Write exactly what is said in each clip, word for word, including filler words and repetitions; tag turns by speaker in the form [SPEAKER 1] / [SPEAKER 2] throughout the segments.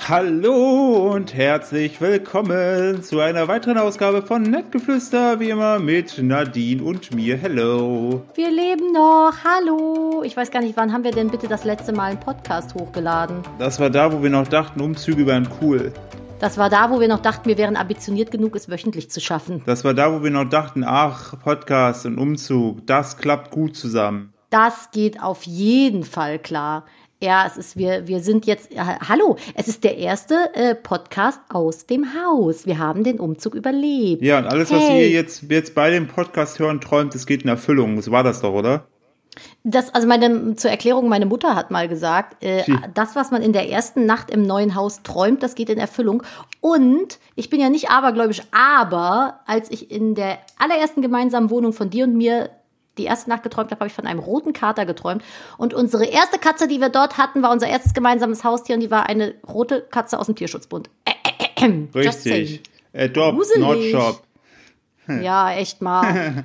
[SPEAKER 1] Hallo und herzlich willkommen zu einer weiteren Ausgabe von Nettgeflüster, wie immer mit Nadine und mir. Hello.
[SPEAKER 2] Wir leben noch. Hallo. Ich weiß gar nicht, wann haben wir denn bitte das letzte Mal einen Podcast hochgeladen?
[SPEAKER 1] Das war da, wo wir noch dachten, Umzüge wären cool.
[SPEAKER 2] Das war da, wo wir noch dachten, wir wären ambitioniert genug, es wöchentlich zu schaffen.
[SPEAKER 1] Das war da, wo wir noch dachten, ach, Podcast und Umzug, das klappt gut zusammen.
[SPEAKER 2] Das geht auf jeden Fall klar. Ja, es ist, wir, wir sind jetzt, äh, hallo, es ist der erste äh, Podcast aus dem Haus. Wir haben den Umzug überlebt.
[SPEAKER 1] Ja, und alles,
[SPEAKER 2] hey.
[SPEAKER 1] was ihr jetzt, jetzt bei dem Podcast hören träumt, das geht in Erfüllung. So war das doch, oder?
[SPEAKER 2] Das, also meine, zur Erklärung, meine Mutter hat mal gesagt, äh, das, was man in der ersten Nacht im neuen Haus träumt, das geht in Erfüllung. Und ich bin ja nicht abergläubisch, aber als ich in der allerersten gemeinsamen Wohnung von dir und mir die erste Nacht geträumt habe, habe ich von einem roten Kater geträumt. Und unsere erste Katze, die wir dort hatten, war unser erstes gemeinsames Haustier und die war eine rote Katze aus dem Tierschutzbund. Äh, äh, äh,
[SPEAKER 1] Richtig. Adopt, not shop.
[SPEAKER 2] Ja, echt mal.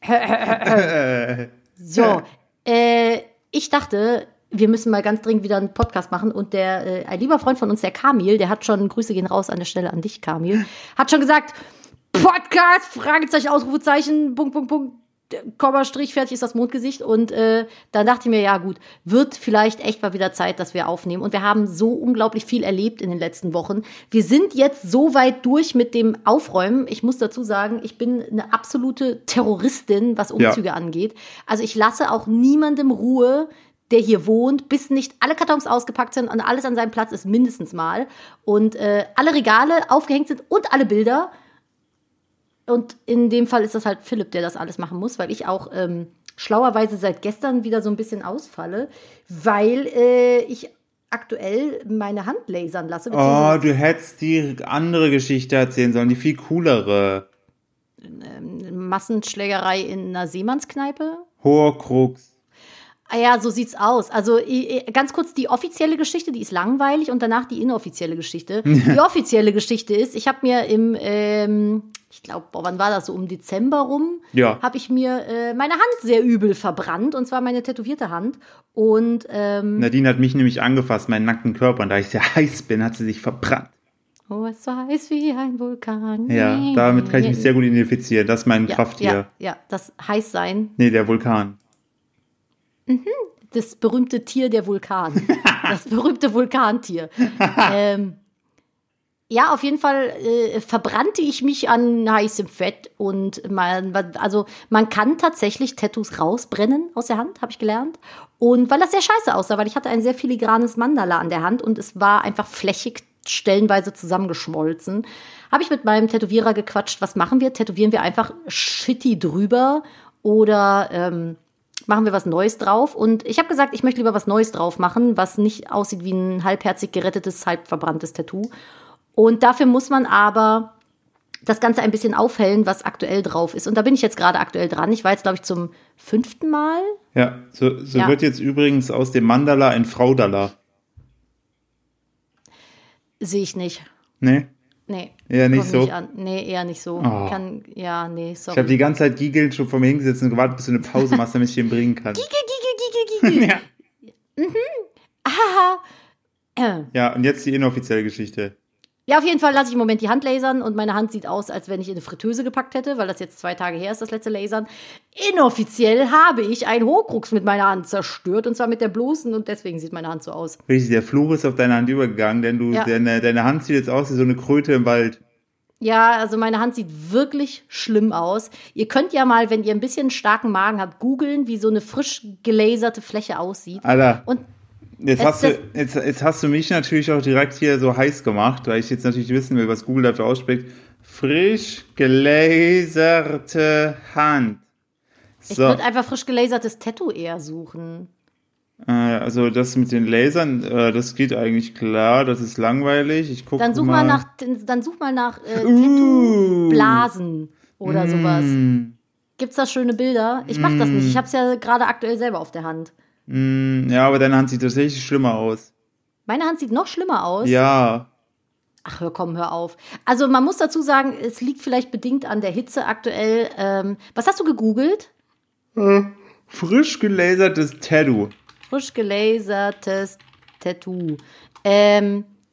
[SPEAKER 2] So, äh, ich dachte, wir müssen mal ganz dringend wieder einen Podcast machen und der, äh, ein lieber Freund von uns, der Kamil, der hat schon, Grüße gehen raus an der Stelle an dich, Kamil, hat schon gesagt, Podcast, Fragezeichen, Ausrufezeichen, Punkt, Punkt, Punkt, Komma, Strich, fertig ist das Mondgesicht. Und äh, dann dachte ich mir, ja gut, wird vielleicht echt mal wieder Zeit, dass wir aufnehmen. Und wir haben so unglaublich viel erlebt in den letzten Wochen. Wir sind jetzt so weit durch mit dem Aufräumen. Ich muss dazu sagen, ich bin eine absolute Terroristin, was Umzüge ja. angeht. Also ich lasse auch niemandem Ruhe, der hier wohnt, bis nicht alle Kartons ausgepackt sind und alles an seinem Platz ist mindestens mal. Und äh, alle Regale aufgehängt sind und alle Bilder. Und in dem Fall ist das halt Philipp, der das alles machen muss, weil ich auch ähm, schlauerweise seit gestern wieder so ein bisschen ausfalle, weil äh, ich aktuell meine Hand lasern lasse.
[SPEAKER 1] Oh, du hättest die andere Geschichte erzählen sollen, die viel coolere.
[SPEAKER 2] Ähm, Massenschlägerei in einer Seemannskneipe.
[SPEAKER 1] Horcrux.
[SPEAKER 2] Ah ja, so sieht's aus. Also ganz kurz die offizielle Geschichte, die ist langweilig und danach die inoffizielle Geschichte. Die offizielle Geschichte ist, ich habe mir im, ähm, ich glaube, wann war das, so um Dezember rum,
[SPEAKER 1] ja.
[SPEAKER 2] habe ich mir äh, meine Hand sehr übel verbrannt und zwar meine tätowierte Hand. Und ähm,
[SPEAKER 1] Nadine hat mich nämlich angefasst, meinen nackten Körper, und da ich sehr heiß bin, hat sie sich verbrannt.
[SPEAKER 2] Oh, es ist so heiß wie ein Vulkan.
[SPEAKER 1] Ja, damit kann ich mich sehr gut identifizieren. Das ist mein
[SPEAKER 2] ja,
[SPEAKER 1] Krafttier.
[SPEAKER 2] Ja, ja, das Heißsein.
[SPEAKER 1] Nee, der Vulkan.
[SPEAKER 2] Mhm. Das berühmte Tier, der Vulkan. Das berühmte Vulkantier. ähm, ja, auf jeden Fall äh, verbrannte ich mich an heißem Fett. Und man, also man kann tatsächlich Tattoos rausbrennen aus der Hand, habe ich gelernt. Und weil das sehr scheiße aussah, weil ich hatte ein sehr filigranes Mandala an der Hand und es war einfach flächig stellenweise zusammengeschmolzen. Habe ich mit meinem Tätowierer gequatscht, was machen wir? Tätowieren wir einfach shitty drüber oder ähm, machen wir was Neues drauf? Und ich habe gesagt, ich möchte lieber was Neues drauf machen, was nicht aussieht wie ein halbherzig gerettetes, halb verbranntes Tattoo. Und dafür muss man aber das Ganze ein bisschen aufhellen, was aktuell drauf ist. Und da bin ich jetzt gerade aktuell dran. Ich war jetzt, glaube ich, zum fünften Mal.
[SPEAKER 1] Ja, so, so
[SPEAKER 2] ja.
[SPEAKER 1] wird jetzt übrigens aus dem Mandala ein Fraudala.
[SPEAKER 2] Sehe ich nicht.
[SPEAKER 1] Nee?
[SPEAKER 2] Nee.
[SPEAKER 1] Eher nicht so?
[SPEAKER 2] Nicht an. Nee, eher nicht so.
[SPEAKER 1] Oh.
[SPEAKER 2] Kann, ja, nee, sorry.
[SPEAKER 1] Ich habe die ganze Zeit giegelt schon vor mir hingesetzt und gewartet, bis du eine Pause machst, damit ich den bringen kann.
[SPEAKER 2] Giegel, giegel, giegel, giegel.
[SPEAKER 1] ja.
[SPEAKER 2] Mhm. Aha.
[SPEAKER 1] Ja, und jetzt die inoffizielle Geschichte.
[SPEAKER 2] Ja, auf jeden Fall lasse ich im Moment die Hand lasern und meine Hand sieht aus, als wenn ich in eine Fritteuse gepackt hätte, weil das jetzt zwei Tage her ist, das letzte Lasern. Inoffiziell habe ich einen Horcrux mit meiner Hand zerstört und zwar mit der bloßen und deswegen sieht meine Hand so aus.
[SPEAKER 1] Richtig, der Fluch ist auf deine Hand übergegangen, denn du,
[SPEAKER 2] ja.
[SPEAKER 1] deine, deine Hand sieht jetzt aus wie so eine Kröte im Wald.
[SPEAKER 2] Ja, also meine Hand sieht wirklich schlimm aus. Ihr könnt ja mal, wenn ihr ein bisschen starken Magen habt, googeln, wie so eine frisch gelaserte Fläche aussieht.
[SPEAKER 1] Alter.
[SPEAKER 2] Und
[SPEAKER 1] Jetzt hast, du, jetzt, jetzt hast du mich natürlich auch direkt hier so heiß gemacht, weil ich jetzt natürlich wissen will, was Google dafür ausspricht. Frisch gelaserte Hand. So.
[SPEAKER 2] Ich würde einfach frisch gelasertes Tattoo eher suchen.
[SPEAKER 1] Äh, also das mit den Lasern, äh, das geht eigentlich klar, das ist langweilig. Ich guck
[SPEAKER 2] dann such
[SPEAKER 1] mal.
[SPEAKER 2] mal nach, dann such mal nach äh, Tattoo-Blasen oder
[SPEAKER 1] mm.
[SPEAKER 2] sowas. Gibt's da schöne Bilder? Ich mach das nicht. Ich hab's ja gerade aktuell selber auf der Hand.
[SPEAKER 1] Ja, aber deine Hand sieht tatsächlich schlimmer aus.
[SPEAKER 2] Meine Hand sieht noch schlimmer aus?
[SPEAKER 1] Ja.
[SPEAKER 2] Ach, hör, komm, hör auf. Also man muss dazu sagen, es liegt vielleicht bedingt an der Hitze aktuell. Ähm, was hast du gegoogelt?
[SPEAKER 1] Äh, frisch gelasertes Tattoo.
[SPEAKER 2] Frisch gelasertes Tattoo. Ähm,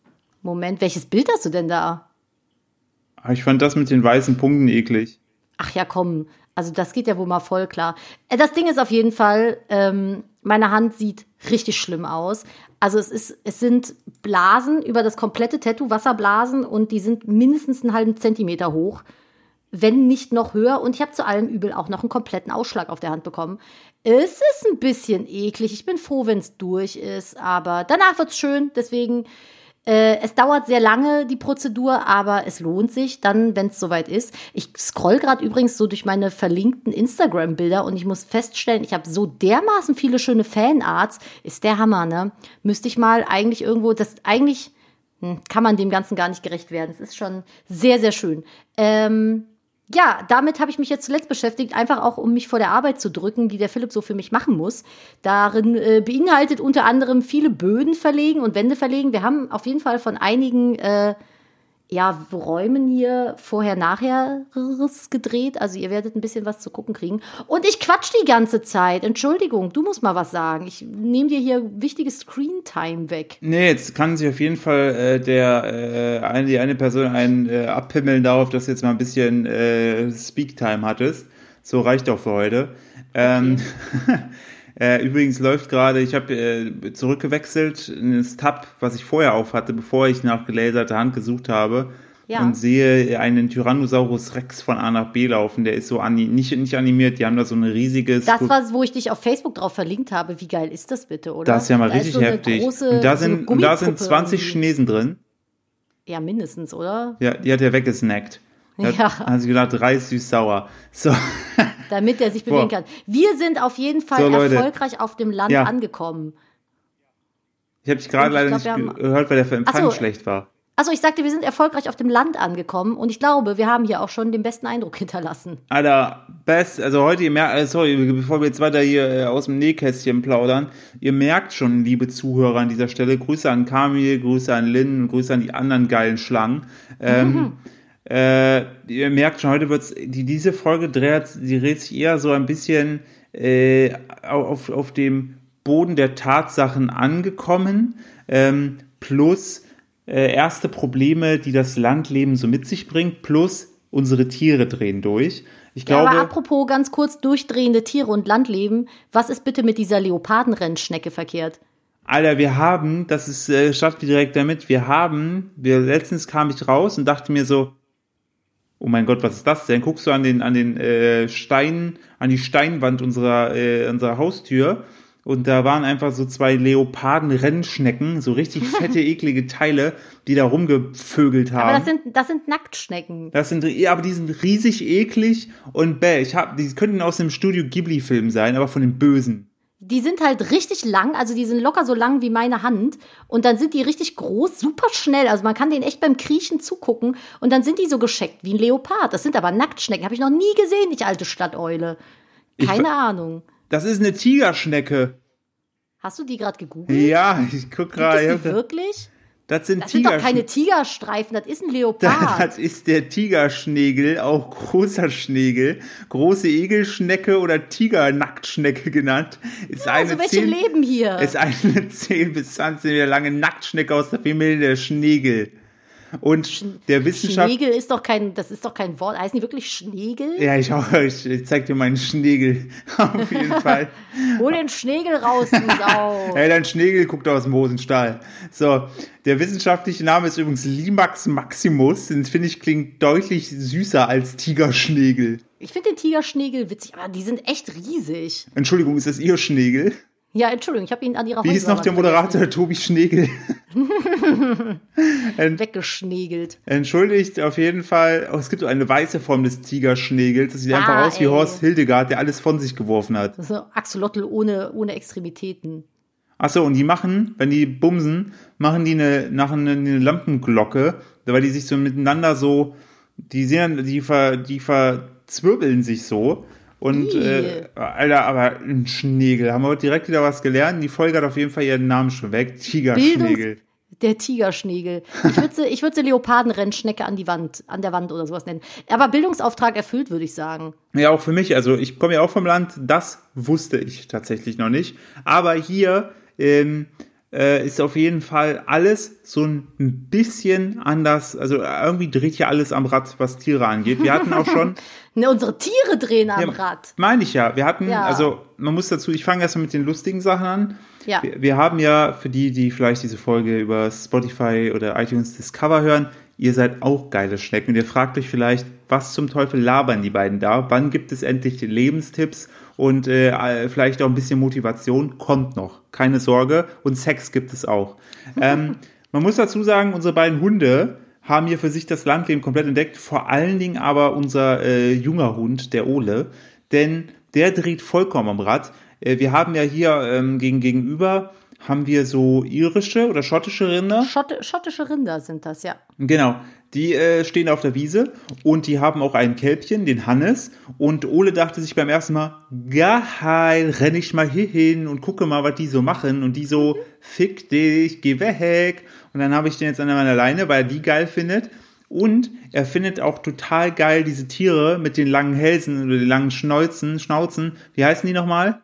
[SPEAKER 2] Moment, welches Bild hast du denn da?
[SPEAKER 1] Ich fand das mit den weißen Punkten eklig.
[SPEAKER 2] Ach ja, komm. Also das geht ja wohl mal voll klar. Das Ding ist auf jeden Fall, ähm, meine Hand sieht richtig schlimm aus. Also es ist, es sind Blasen über das komplette Tattoo, Wasserblasen, und die sind mindestens einen halben Zentimeter hoch, wenn nicht noch höher. Und ich habe zu allem Übel auch noch einen kompletten Ausschlag auf der Hand bekommen. Es ist ein bisschen eklig. Ich bin froh, wenn es durch ist, aber danach wird's schön. Deswegen, äh, es dauert sehr lange, die Prozedur, aber es lohnt sich dann, wenn es soweit ist. Ich scroll gerade übrigens so durch meine verlinkten Instagram-Bilder und ich muss feststellen, ich habe so dermaßen viele schöne Fanarts. Ist der Hammer, ne? Müsste ich mal eigentlich irgendwo, das eigentlich hm, kann man dem Ganzen gar nicht gerecht werden. Es ist schon sehr, sehr schön. Ähm, Ja, damit habe ich mich jetzt zuletzt beschäftigt, einfach auch, um mich vor der Arbeit zu drücken, die der Philipp so für mich machen muss. Darin äh, beinhaltet unter anderem viele Böden verlegen und Wände verlegen. Wir haben auf jeden Fall von einigen äh, ja, Räumen hier vorher-nachher gedreht. Also ihr werdet ein bisschen was zu gucken kriegen. Und ich quatsch die ganze Zeit. Entschuldigung, du musst mal was sagen. Ich nehme dir hier wichtiges Screentime weg.
[SPEAKER 1] Nee, jetzt kann sich auf jeden Fall äh, der äh, eine, die eine Person einen äh, abpimmeln darauf, dass du jetzt mal ein bisschen äh, Speaktime hattest. So reicht auch für heute. Ähm,
[SPEAKER 2] Okay.
[SPEAKER 1] äh, übrigens läuft gerade, ich habe äh, zurückgewechselt in das Tab, was ich vorher auf hatte, bevor ich nach gelaserter Hand gesucht habe.
[SPEAKER 2] Ja.
[SPEAKER 1] Und sehe einen Tyrannosaurus Rex von A nach B laufen. Der ist so ani- nicht, nicht animiert, die haben da so ein riesiges...
[SPEAKER 2] Das war, wo ich dich auf Facebook drauf verlinkt habe. Wie geil ist das bitte, oder?
[SPEAKER 1] Das ist ja mal
[SPEAKER 2] Da
[SPEAKER 1] richtig
[SPEAKER 2] so eine
[SPEAKER 1] heftig.
[SPEAKER 2] große-
[SPEAKER 1] und da
[SPEAKER 2] so eine
[SPEAKER 1] sind, und da sind
[SPEAKER 2] Gummipuppe
[SPEAKER 1] zwanzig
[SPEAKER 2] irgendwie.
[SPEAKER 1] Chinesen drin.
[SPEAKER 2] Ja, mindestens, oder?
[SPEAKER 1] Ja, die hat er weggesnackt. Da
[SPEAKER 2] Ja.
[SPEAKER 1] hat, hat sie gedacht, Reis, süß, sauer. So.
[SPEAKER 2] Damit er sich bewegen
[SPEAKER 1] Boah.
[SPEAKER 2] kann. Wir sind auf jeden Fall
[SPEAKER 1] So, Leute.
[SPEAKER 2] erfolgreich auf dem Land
[SPEAKER 1] Ja.
[SPEAKER 2] angekommen.
[SPEAKER 1] Ich habe dich gerade
[SPEAKER 2] Und ich
[SPEAKER 1] leider
[SPEAKER 2] glaub,
[SPEAKER 1] nicht
[SPEAKER 2] wir haben-
[SPEAKER 1] gehört, weil der Empfang
[SPEAKER 2] Ach so.
[SPEAKER 1] schlecht war.
[SPEAKER 2] Also ich sagte, wir sind erfolgreich auf dem Land angekommen und ich glaube, wir haben hier auch schon den besten Eindruck hinterlassen.
[SPEAKER 1] Alter, best, also heute, ihr merkt, äh, sorry, bevor wir jetzt weiter hier äh, aus dem Nähkästchen plaudern, ihr merkt schon, liebe Zuhörer an dieser Stelle, Grüße an Kamil, Grüße an Lynn und Grüße an die anderen geilen Schlangen. Ähm,
[SPEAKER 2] Mhm.
[SPEAKER 1] äh, ihr merkt schon, heute wird's, die, diese Folge dreht, die dreht sich eher so ein bisschen äh, auf, auf dem Boden der Tatsachen angekommen, ähm, plus äh, erste Probleme, die das Landleben so mit sich bringt, plus unsere Tiere drehen durch. Ich
[SPEAKER 2] Ja,
[SPEAKER 1] glaube,
[SPEAKER 2] aber apropos ganz kurz durchdrehende Tiere und Landleben, was ist bitte mit dieser Leopardenrennschnecke verkehrt?
[SPEAKER 1] Alter, wir haben, das ist äh, statt wie direkt damit, wir haben, wir letztens kam ich raus und dachte mir so, oh mein Gott, was ist das denn? Guckst du an den an den äh, Stein, an die Steinwand unserer äh, unserer Haustür und da waren einfach so zwei Leoparden-Rennschnecken, so richtig fette, eklige Teile, die da rumgevögelt haben.
[SPEAKER 2] Aber das sind, das sind Nacktschnecken.
[SPEAKER 1] Das sind, ja, aber die sind riesig eklig und bäh, ich hab, die könnten aus einem Studio Ghibli-Film sein, aber von den Bösen.
[SPEAKER 2] Die sind halt richtig lang, also die sind locker so lang wie meine Hand. Und dann sind die richtig groß, super schnell. Also man kann denen echt beim Kriechen zugucken. Und dann sind die so gescheckt wie ein Leopard. Das sind aber Nacktschnecken. Habe ich noch nie gesehen, ich alte Stadteule. Keine
[SPEAKER 1] Ich-
[SPEAKER 2] Ahnung.
[SPEAKER 1] Das ist eine Tigerschnecke.
[SPEAKER 2] Hast du die gerade gegoogelt?
[SPEAKER 1] Ja, ich guck
[SPEAKER 2] Gibt
[SPEAKER 1] gerade.
[SPEAKER 2] es die wirklich?
[SPEAKER 1] Das sind
[SPEAKER 2] Das sind doch keine
[SPEAKER 1] Tigerschnecken.
[SPEAKER 2] Tigerstreifen, das ist ein Leopard.
[SPEAKER 1] Das ist der Tigerschnegel, auch großer Schnegel, große Egelschnecke oder Tigernacktschnecke genannt. Ist eine
[SPEAKER 2] Also welche
[SPEAKER 1] zehn
[SPEAKER 2] leben hier?
[SPEAKER 1] ist eine zehn bis zwanzig Meter lange Nacktschnecke aus der Familie der Schnegel. Und der Wissenschaft...
[SPEAKER 2] Schnegel ist doch kein, das ist doch kein Wort. Heißen die wirklich Schnegel?
[SPEAKER 1] Ja, ich, auch, ich, ich zeig dir meinen Schnegel. Auf jeden Fall.
[SPEAKER 2] Hol den Schnegel raus, du Sau.
[SPEAKER 1] Hey, dein Schnegel guckt aus dem Hosenstall. So, der wissenschaftliche Name ist übrigens Limax maximus. Den finde ich klingt deutlich süßer als Tigerschnegel.
[SPEAKER 2] Ich finde den Tigerschnegel witzig, aber die sind echt riesig.
[SPEAKER 1] Entschuldigung, ist das Ihr Schnegel?
[SPEAKER 2] Ja, Entschuldigung, ich habe ihn an ihrer
[SPEAKER 1] Wie hieß noch der Moderator, Tobi Schnegel? Ent,
[SPEAKER 2] weggeschnegelt.
[SPEAKER 1] entschuldigt auf jeden Fall. Oh, es gibt so eine weiße Form des Tigerschnegels. Das sieht
[SPEAKER 2] Ah,
[SPEAKER 1] einfach aus wie
[SPEAKER 2] ey.
[SPEAKER 1] Horst Hildegard, der alles von sich geworfen hat.
[SPEAKER 2] Das ist so Axolotl ohne, ohne Extremitäten.
[SPEAKER 1] Achso, und die machen, wenn die bumsen, machen die eine, nach eine, eine Lampenglocke, weil die sich so miteinander so, die sehen, die ver, die verzwirbeln sich so. Und,
[SPEAKER 2] Ih.
[SPEAKER 1] äh, Alter, aber ein Schnegel. Haben wir heute direkt wieder was gelernt. Die Folge hat auf jeden Fall ihren Namen schon weg. Tigerschnegel.
[SPEAKER 2] Der Tigerschnegel. Ich würde sie, ich würd sie Leopardenrennschnecke an die Wand, an der Wand oder sowas nennen. Aber Bildungsauftrag erfüllt, würde ich sagen.
[SPEAKER 1] Ja, auch für mich. Also, ich komme ja auch vom Land. Das wusste ich tatsächlich noch nicht. Aber hier, ähm, äh, ist auf jeden Fall alles so ein bisschen anders. Also irgendwie dreht hier alles am Rad, was Tiere angeht. Wir hatten auch schon...
[SPEAKER 2] Ne, unsere Tiere drehen am
[SPEAKER 1] ja,
[SPEAKER 2] Rad.
[SPEAKER 1] Meine ich ja. Wir hatten,
[SPEAKER 2] ja.
[SPEAKER 1] also man muss dazu, ich fange erstmal mit den lustigen Sachen an.
[SPEAKER 2] Ja.
[SPEAKER 1] Wir, wir haben ja, für die, die vielleicht diese Folge über Spotify oder iTunes Discover hören, ihr seid auch geile Schnecken. Und ihr fragt euch vielleicht, was zum Teufel labern die beiden da? Wann gibt es endlich Lebenstipps und äh, vielleicht auch ein bisschen Motivation? Kommt noch, keine Sorge. Und Sex gibt es auch. ähm, man muss dazu sagen, unsere beiden Hunde haben hier für sich das Landleben komplett entdeckt. Vor allen Dingen aber unser äh, junger Hund, der Ole. Denn der dreht vollkommen am Rad. Äh, wir haben ja hier ähm, gegen, gegenüber... haben wir so irische oder schottische Rinder.
[SPEAKER 2] Schott, schottische Rinder sind das, ja.
[SPEAKER 1] Genau, die äh, stehen auf der Wiese und die haben auch ein Kälbchen, den Hannes. Und Ole dachte sich beim ersten Mal, geil, renne ich mal hier hin und gucke mal, was die so machen. Und die so, fick dich, geh weg. Und dann habe ich den jetzt an meiner Leine, weil er die geil findet. Und er findet auch total geil diese Tiere mit den langen Hälsen oder den langen Schnauzen. Schnauzen. Wie heißen die nochmal?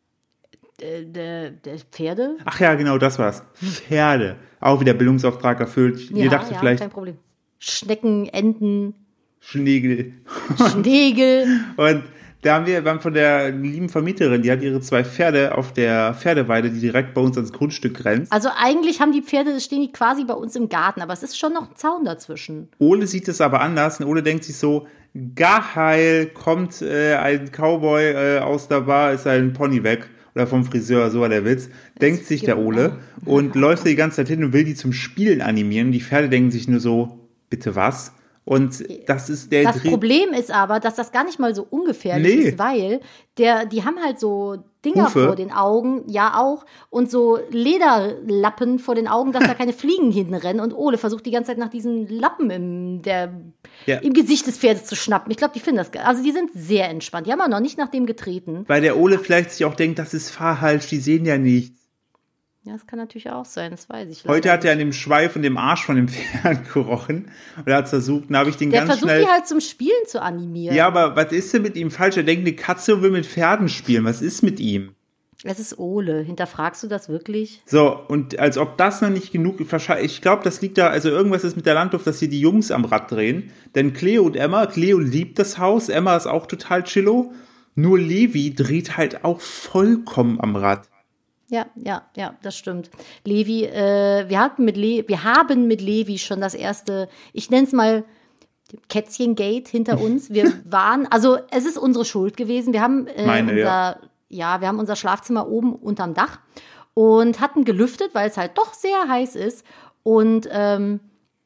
[SPEAKER 2] Der, der Pferde?
[SPEAKER 1] Ach ja, genau, das war's. Pferde. Auch wieder Bildungsauftrag erfüllt.
[SPEAKER 2] Ja,
[SPEAKER 1] Ihr dachtet
[SPEAKER 2] ja,
[SPEAKER 1] vielleicht...
[SPEAKER 2] kein Problem. Schnecken, Enten,
[SPEAKER 1] Schnegel.
[SPEAKER 2] Schnegel.
[SPEAKER 1] Und da haben wir, wir haben von der lieben Vermieterin, die hat ihre zwei Pferde auf der Pferdeweide, die direkt bei uns ans Grundstück grenzt.
[SPEAKER 2] Also eigentlich haben die Pferde, stehen die quasi bei uns im Garten, aber es ist schon noch ein Zaun dazwischen.
[SPEAKER 1] Ole sieht es aber anders und Ole denkt sich so, geil, kommt äh, ein Cowboy äh, aus der Bar, ist ein Pony weg. Oder vom Friseur, so war der Witz, denkt sich der Ole und läuft die ganze Zeit hin und will die zum Spielen animieren. Die Pferde denken sich nur so, bitte was? Und das ist der...
[SPEAKER 2] Das Problem ist aber, dass das gar nicht mal so ungefährlich
[SPEAKER 1] Nee.
[SPEAKER 2] ist, weil der, die haben halt so Dinger
[SPEAKER 1] Hufe.
[SPEAKER 2] vor den Augen, ja auch, und so Lederlappen vor den Augen, dass da keine Fliegen hinrennen. Und Ole versucht die ganze Zeit nach diesen Lappen im, der,
[SPEAKER 1] Ja.
[SPEAKER 2] im Gesicht des Pferdes zu schnappen. Ich glaube, die finden das geil. Also die sind sehr entspannt. Die haben auch noch nicht nach dem getreten.
[SPEAKER 1] Weil der Ole vielleicht sich auch denkt, das ist Fahrhals, die sehen ja nichts.
[SPEAKER 2] Ja, das kann natürlich auch sein, das weiß ich.
[SPEAKER 1] Heute
[SPEAKER 2] leider
[SPEAKER 1] hat er an
[SPEAKER 2] nicht.
[SPEAKER 1] dem Schweif und dem Arsch von dem Pferd gerochen und er hat es versucht, dann habe ich den
[SPEAKER 2] Der
[SPEAKER 1] ganz
[SPEAKER 2] versucht
[SPEAKER 1] schnell...
[SPEAKER 2] die halt zum Spielen zu animieren.
[SPEAKER 1] Ja, aber was ist denn mit ihm falsch? Er denkt, eine Katze will mit Pferden spielen. Was ist mit ihm?
[SPEAKER 2] Es ist Ole. Hinterfragst du das wirklich?
[SPEAKER 1] So, und als ob das noch nicht genug... Ich glaube, das liegt da... Also irgendwas ist mit der Landluft, dass hier die Jungs am Rad drehen. Denn Cleo und Emma... Cleo liebt das Haus. Emma ist auch total chillo. Nur Levi dreht halt auch vollkommen am Rad.
[SPEAKER 2] Ja, ja, ja, das stimmt. Levi, äh, wir hatten mit Le wir haben mit Levi schon das erste, ich nenne es mal Kätzchen-Gate hinter uns. Wir waren, also es ist unsere Schuld gewesen. Wir haben äh,
[SPEAKER 1] Meine,
[SPEAKER 2] unser,
[SPEAKER 1] ja.
[SPEAKER 2] ja, wir haben unser Schlafzimmer oben unterm Dach und hatten gelüftet, weil es halt doch sehr heiß ist. Und ähm,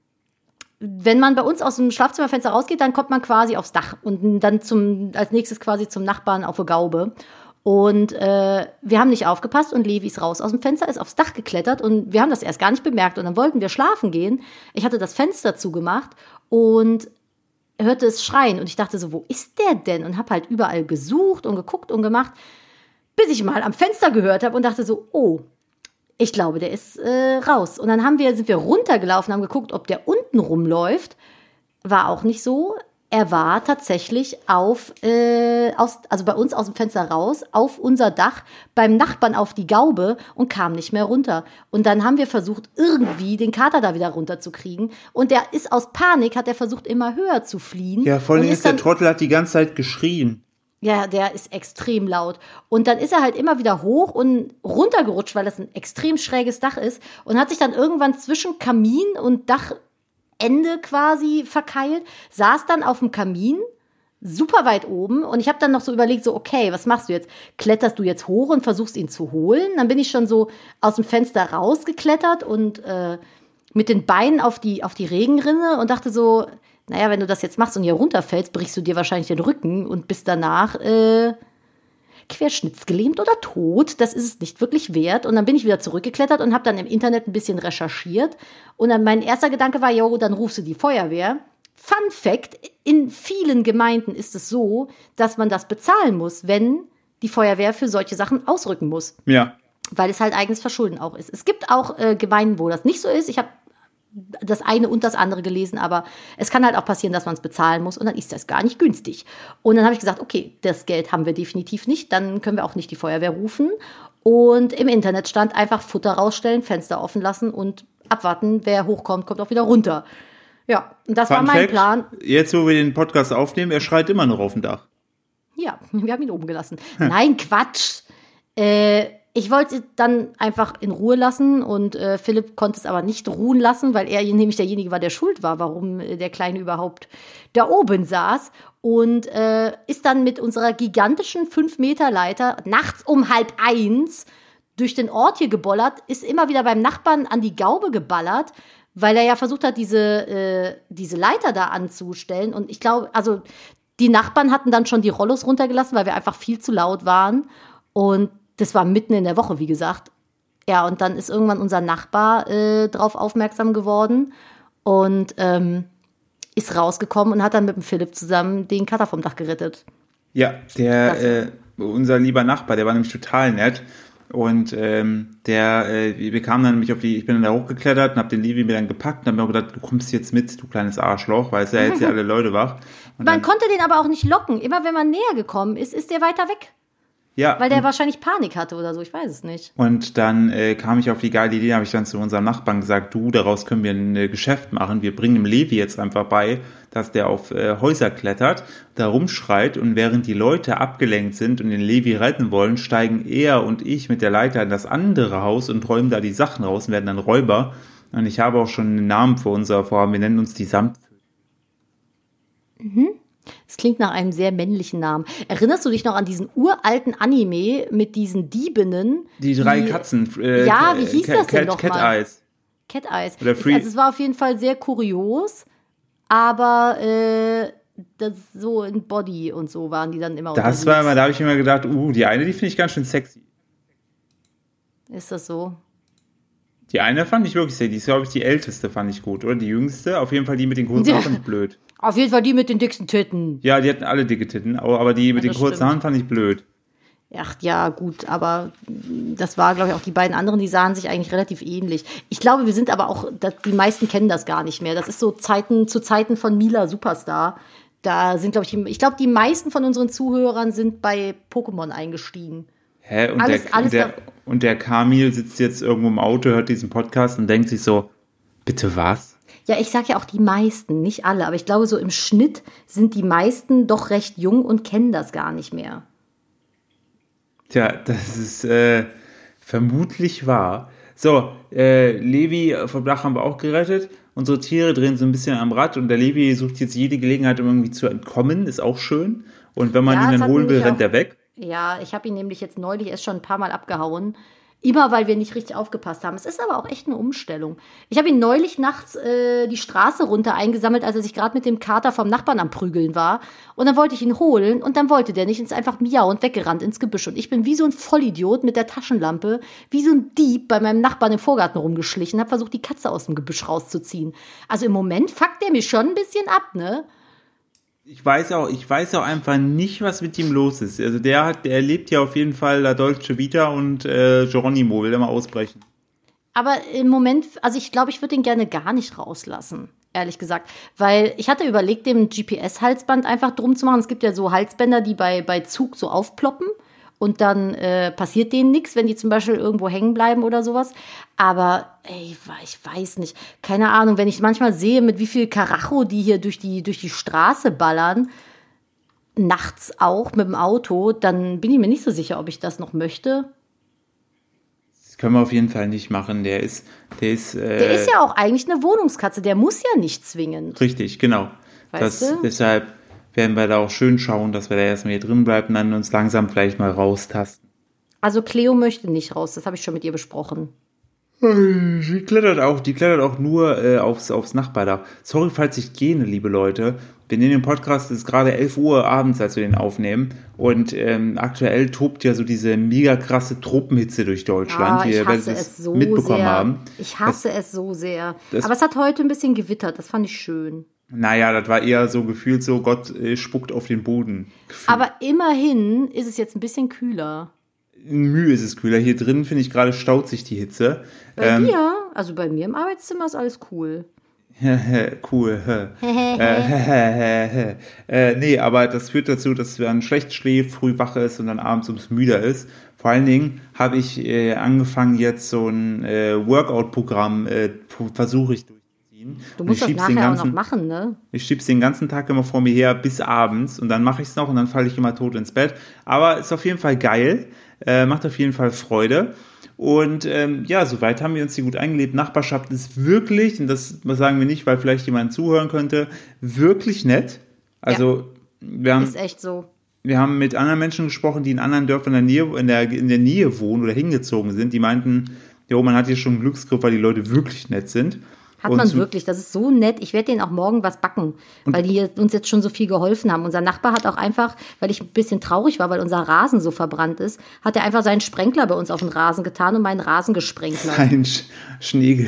[SPEAKER 2] wenn man bei uns aus dem Schlafzimmerfenster rausgeht, dann kommt man quasi aufs Dach und dann zum als nächstes quasi zum Nachbarn auf eine Gaube. Und äh, wir haben nicht aufgepasst und Levi ist raus aus dem Fenster, ist aufs Dach geklettert und wir haben das erst gar nicht bemerkt. Und dann wollten wir schlafen gehen. Ich hatte das Fenster zugemacht und hörte es schreien. Und ich dachte so, wo ist der denn? Und habe halt überall gesucht und geguckt und gemacht, bis ich mal am Fenster gehört habe und dachte so, oh, ich glaube, der ist äh, raus. Und dann haben wir, sind wir runtergelaufen, haben geguckt, ob der unten rumläuft. War auch nicht so. Er war tatsächlich auf, äh, aus, also bei uns aus dem Fenster raus, auf unser Dach, beim Nachbarn auf die Gaube und kam nicht mehr runter. Und dann haben wir versucht, irgendwie den Kater da wieder runterzukriegen. Und der ist aus Panik, hat er versucht, immer höher zu fliehen.
[SPEAKER 1] Ja, vor allem
[SPEAKER 2] Und
[SPEAKER 1] ist der
[SPEAKER 2] dann-
[SPEAKER 1] Trottel hat die ganze Zeit geschrien.
[SPEAKER 2] Ja, der ist extrem laut. Und dann ist er halt immer wieder hoch und runtergerutscht, weil das ein extrem schräges Dach ist. Und hat sich dann irgendwann zwischen Kamin und Dachende quasi verkeilt, saß dann auf dem Kamin, super weit oben. Und ich habe dann noch so überlegt, so okay, was machst du jetzt? Kletterst du jetzt hoch und versuchst ihn zu holen? Dann bin ich schon so aus dem Fenster rausgeklettert und äh, mit den Beinen auf die, auf die Regenrinne und dachte so, naja, wenn du das jetzt machst und hier runterfällst, brichst du dir wahrscheinlich den Rücken und bist danach äh, querschnittsgelähmt oder tot. Das ist es nicht wirklich wert. Und dann bin ich wieder zurückgeklettert und habe dann im Internet ein bisschen recherchiert. Und dann mein erster Gedanke war, jo, dann rufst du die Feuerwehr. Fun Fact, in vielen Gemeinden ist es so, dass man das bezahlen muss, wenn die Feuerwehr für solche Sachen ausrücken muss.
[SPEAKER 1] Ja.
[SPEAKER 2] Weil es halt eigenes Verschulden auch ist. Es gibt auch äh, Gemeinden, wo das nicht so ist. Ich habe das eine und das andere gelesen, aber es kann halt auch passieren, dass man es bezahlen muss und dann ist das gar nicht günstig. Und dann habe ich gesagt, okay, das Geld haben wir definitiv nicht, dann können wir auch nicht die Feuerwehr rufen. Und im Internet stand einfach Futter rausstellen, Fenster offen lassen und abwarten, wer hochkommt, kommt auch wieder runter. Ja, und das
[SPEAKER 1] Fun
[SPEAKER 2] war mein
[SPEAKER 1] Fact,
[SPEAKER 2] Plan.
[SPEAKER 1] Jetzt, wo wir den Podcast aufnehmen, er schreit immer noch auf dem Dach.
[SPEAKER 2] Ja, wir haben ihn oben gelassen. Nein, Quatsch. Äh, ich wollte sie dann einfach in Ruhe lassen und äh, Philipp konnte es aber nicht ruhen lassen, weil er nämlich derjenige war, der schuld war, warum äh, der Kleine überhaupt da oben saß. Und äh, ist dann mit unserer gigantischen fünf Meter Leiter nachts um halb eins durch den Ort hier gebollert, ist immer wieder beim Nachbarn an die Gaube geballert, weil er ja versucht hat, diese, äh, diese Leiter da anzustellen. Und ich glaube, also die Nachbarn hatten dann schon die Rollos runtergelassen, weil wir einfach viel zu laut waren. Und das war mitten in der Woche, wie gesagt. Ja, und dann ist irgendwann unser Nachbar äh, drauf aufmerksam geworden und ähm, ist rausgekommen und hat dann mit dem Philipp zusammen den Kater vom Dach gerettet.
[SPEAKER 1] Ja, der, äh, unser lieber Nachbar, der war nämlich total nett. Und ähm, der, äh, wir kamen dann nämlich auf die, ich bin dann da hochgeklettert und hab den Levi mir dann gepackt und hab mir auch gedacht, du kommst jetzt mit, du kleines Arschloch, weil es ja jetzt ja alle Leute wach. Und
[SPEAKER 2] man
[SPEAKER 1] dann,
[SPEAKER 2] konnte den aber auch nicht locken. Immer wenn man näher gekommen ist, ist der weiter weg.
[SPEAKER 1] ja,
[SPEAKER 2] Weil der
[SPEAKER 1] und,
[SPEAKER 2] wahrscheinlich Panik hatte oder so, ich weiß es nicht.
[SPEAKER 1] und dann äh, kam ich auf die geile Idee, habe ich dann zu unserem Nachbarn gesagt, du, daraus können wir ein äh, Geschäft machen. Wir bringen dem Levi jetzt einfach bei, dass der auf äh, Häuser klettert, da rumschreit und während die Leute abgelenkt sind und den Levi retten wollen, steigen er und ich mit der Leiter in das andere Haus und räumen da die Sachen raus und werden dann Räuber. Und ich habe auch schon einen Namen für unser Vorhaben, wir nennen uns die Samt.
[SPEAKER 2] Mhm. Das klingt nach einem sehr männlichen Namen. Erinnerst du dich noch an diesen uralten Anime mit diesen Diebinnen?
[SPEAKER 1] Die drei die, Katzen.
[SPEAKER 2] Äh, ja, wie hieß
[SPEAKER 1] Cat,
[SPEAKER 2] das denn
[SPEAKER 1] Cat,
[SPEAKER 2] nochmal?
[SPEAKER 1] Cat Eyes.
[SPEAKER 2] Cat Eyes.
[SPEAKER 1] Oder Free.
[SPEAKER 2] Also es war auf jeden Fall sehr kurios, aber äh, das so in Body und so waren die dann immer
[SPEAKER 1] Das
[SPEAKER 2] unterwegs.
[SPEAKER 1] war immer, da habe ich immer gedacht, uh, die eine, die finde ich ganz schön sexy.
[SPEAKER 2] Ist das so?
[SPEAKER 1] Die eine fand ich wirklich sexy, die ist, glaube ich, die älteste, fand ich gut. Oder die jüngste, auf jeden Fall die mit den kurzen Haaren, fand ich blöd.
[SPEAKER 2] Auf jeden Fall die mit den dicksten Titten.
[SPEAKER 1] Ja, die hatten alle dicke Titten, aber die mit ja, den kurzen stimmt. Haaren fand ich blöd.
[SPEAKER 2] Ach ja, gut, aber das war, glaube ich, auch die beiden anderen, die sahen sich eigentlich relativ ähnlich. Ich glaube, wir sind aber auch, die meisten kennen das gar nicht mehr. Das ist so Zeiten, zu Zeiten von Mila Superstar. Da sind, glaube ich, ich glaube, die meisten von unseren Zuhörern sind bei Pokémon eingestiegen.
[SPEAKER 1] Hä? Und,
[SPEAKER 2] alles,
[SPEAKER 1] der,
[SPEAKER 2] alles
[SPEAKER 1] der, und der Kamil sitzt jetzt irgendwo im Auto, hört diesen Podcast und denkt sich so, bitte was?
[SPEAKER 2] Ja, ich sage ja auch die meisten, nicht alle, aber ich glaube, so im Schnitt sind die meisten doch recht jung und kennen das gar nicht mehr.
[SPEAKER 1] Tja, das ist äh, vermutlich wahr. So, äh, Levi vom Dach haben wir auch gerettet. Unsere Tiere drehen so ein bisschen am Rad und der Levi sucht jetzt jede Gelegenheit, um irgendwie zu entkommen. Ist auch schön. Und wenn man ja, ihn dann holen will, rennt er weg.
[SPEAKER 2] Ja, ich habe ihn nämlich jetzt neulich erst schon ein paar Mal abgehauen. Immer, weil wir nicht richtig aufgepasst haben. Es ist aber auch echt eine Umstellung. Ich habe ihn neulich nachts äh, die Straße runter eingesammelt, als er sich gerade mit dem Kater vom Nachbarn am Prügeln war. Und dann wollte ich ihn holen und dann wollte der nicht. Und ist einfach miauend weggerannt ins Gebüsch. Und ich bin wie so ein Vollidiot mit der Taschenlampe, wie so ein Dieb bei meinem Nachbarn im Vorgarten rumgeschlichen, habe versucht, die Katze aus dem Gebüsch rauszuziehen. Also im Moment fuckt der mich schon ein bisschen ab, ne?
[SPEAKER 1] Ich weiß auch, ich weiß auch einfach nicht, was mit ihm los ist. Also der hat, der erlebt ja auf jeden Fall La Dolce Vita und äh, Geronimo will er mal ausbrechen.
[SPEAKER 2] Aber im Moment, also ich glaube, ich würde ihn gerne gar nicht rauslassen, ehrlich gesagt. Weil ich hatte überlegt, dem G P S-Halsband einfach drum zu machen. Es gibt ja so Halsbänder, die bei, bei Zug so aufploppen. Und dann äh, passiert denen nichts, wenn die zum Beispiel irgendwo hängen bleiben oder sowas. Aber ey, ich weiß nicht. Keine Ahnung, wenn ich manchmal sehe, mit wie viel Karacho die hier durch die, durch die Straße ballern, nachts auch mit dem Auto, dann bin ich mir nicht so sicher, ob ich das noch möchte.
[SPEAKER 1] Das können wir auf jeden Fall nicht machen. Der ist, der ist, äh,
[SPEAKER 2] der ist ja auch eigentlich eine Wohnungskatze. Der muss ja nicht zwingend.
[SPEAKER 1] Richtig, genau.
[SPEAKER 2] Weißt
[SPEAKER 1] das,
[SPEAKER 2] du?
[SPEAKER 1] Deshalb werden wir da auch schön schauen, dass wir da erstmal hier drin bleiben und dann uns langsam vielleicht mal raustasten.
[SPEAKER 2] Also Cleo möchte nicht raus, das habe ich schon mit ihr besprochen.
[SPEAKER 1] Die klettert auch, die klettert auch nur äh, aufs, aufs Nachbardach. Sorry, falls ich gähne, liebe Leute. Wir nehmen den Podcast, es ist gerade elf Uhr abends, als wir den aufnehmen. Und ähm, aktuell tobt ja so diese mega krasse Tropenhitze durch Deutschland.
[SPEAKER 2] Ah, ich
[SPEAKER 1] wir
[SPEAKER 2] hasse es so
[SPEAKER 1] mitbekommen
[SPEAKER 2] sehr.
[SPEAKER 1] haben.
[SPEAKER 2] Ich hasse das, es so sehr.
[SPEAKER 1] Das,
[SPEAKER 2] Aber es hat heute ein bisschen gewittert, das fand ich schön.
[SPEAKER 1] Naja, das war eher so gefühlt so, Gott äh, spuckt auf den Boden. Gefühlt.
[SPEAKER 2] Aber immerhin ist es jetzt ein bisschen kühler.
[SPEAKER 1] Mühe ist es kühler. Hier drin, finde ich, gerade staut sich die Hitze.
[SPEAKER 2] Bei
[SPEAKER 1] ähm,
[SPEAKER 2] dir? Also bei mir im Arbeitszimmer ist alles cool.
[SPEAKER 1] Cool. äh, äh, nee, aber das führt dazu, dass man schlecht schläft, früh wach ist und dann abends ums müder ist. Vor allen Dingen habe ich äh, angefangen, jetzt so ein äh, Workout-Programm, äh, versuche ich durchzuziehen.
[SPEAKER 2] Du
[SPEAKER 1] Und
[SPEAKER 2] musst
[SPEAKER 1] ich
[SPEAKER 2] das
[SPEAKER 1] schieb's
[SPEAKER 2] nachher
[SPEAKER 1] den
[SPEAKER 2] auch
[SPEAKER 1] ganzen,
[SPEAKER 2] noch machen, ne?
[SPEAKER 1] Ich schieb's den ganzen Tag immer vor mir her bis abends und dann mache ich es noch und dann falle ich immer tot ins Bett. Aber ist auf jeden Fall geil, äh, macht auf jeden Fall Freude. Und ähm, ja, soweit haben wir uns hier gut eingelebt. Nachbarschaft ist wirklich, und das sagen wir nicht, weil vielleicht jemand zuhören könnte, wirklich nett. Also wir haben,
[SPEAKER 2] Ist echt so.
[SPEAKER 1] wir haben mit anderen Menschen gesprochen, die in anderen Dörfern in der Nähe, in der, in der Nähe wohnen oder hingezogen sind. Die meinten, jo, man hat hier schon einen Glücksgriff, weil die Leute wirklich nett sind.
[SPEAKER 2] Hat
[SPEAKER 1] Und
[SPEAKER 2] man
[SPEAKER 1] zum-
[SPEAKER 2] wirklich, das ist so nett. Ich werde denen auch morgen was backen, weil die hier uns jetzt schon so viel geholfen haben. Unser Nachbar hat auch einfach, weil ich ein bisschen traurig war, weil unser Rasen so verbrannt ist, hat er einfach seinen Sprenkler bei uns auf den Rasen getan und meinen Rasen gesprenklert.
[SPEAKER 1] Ein Sch Schnegel.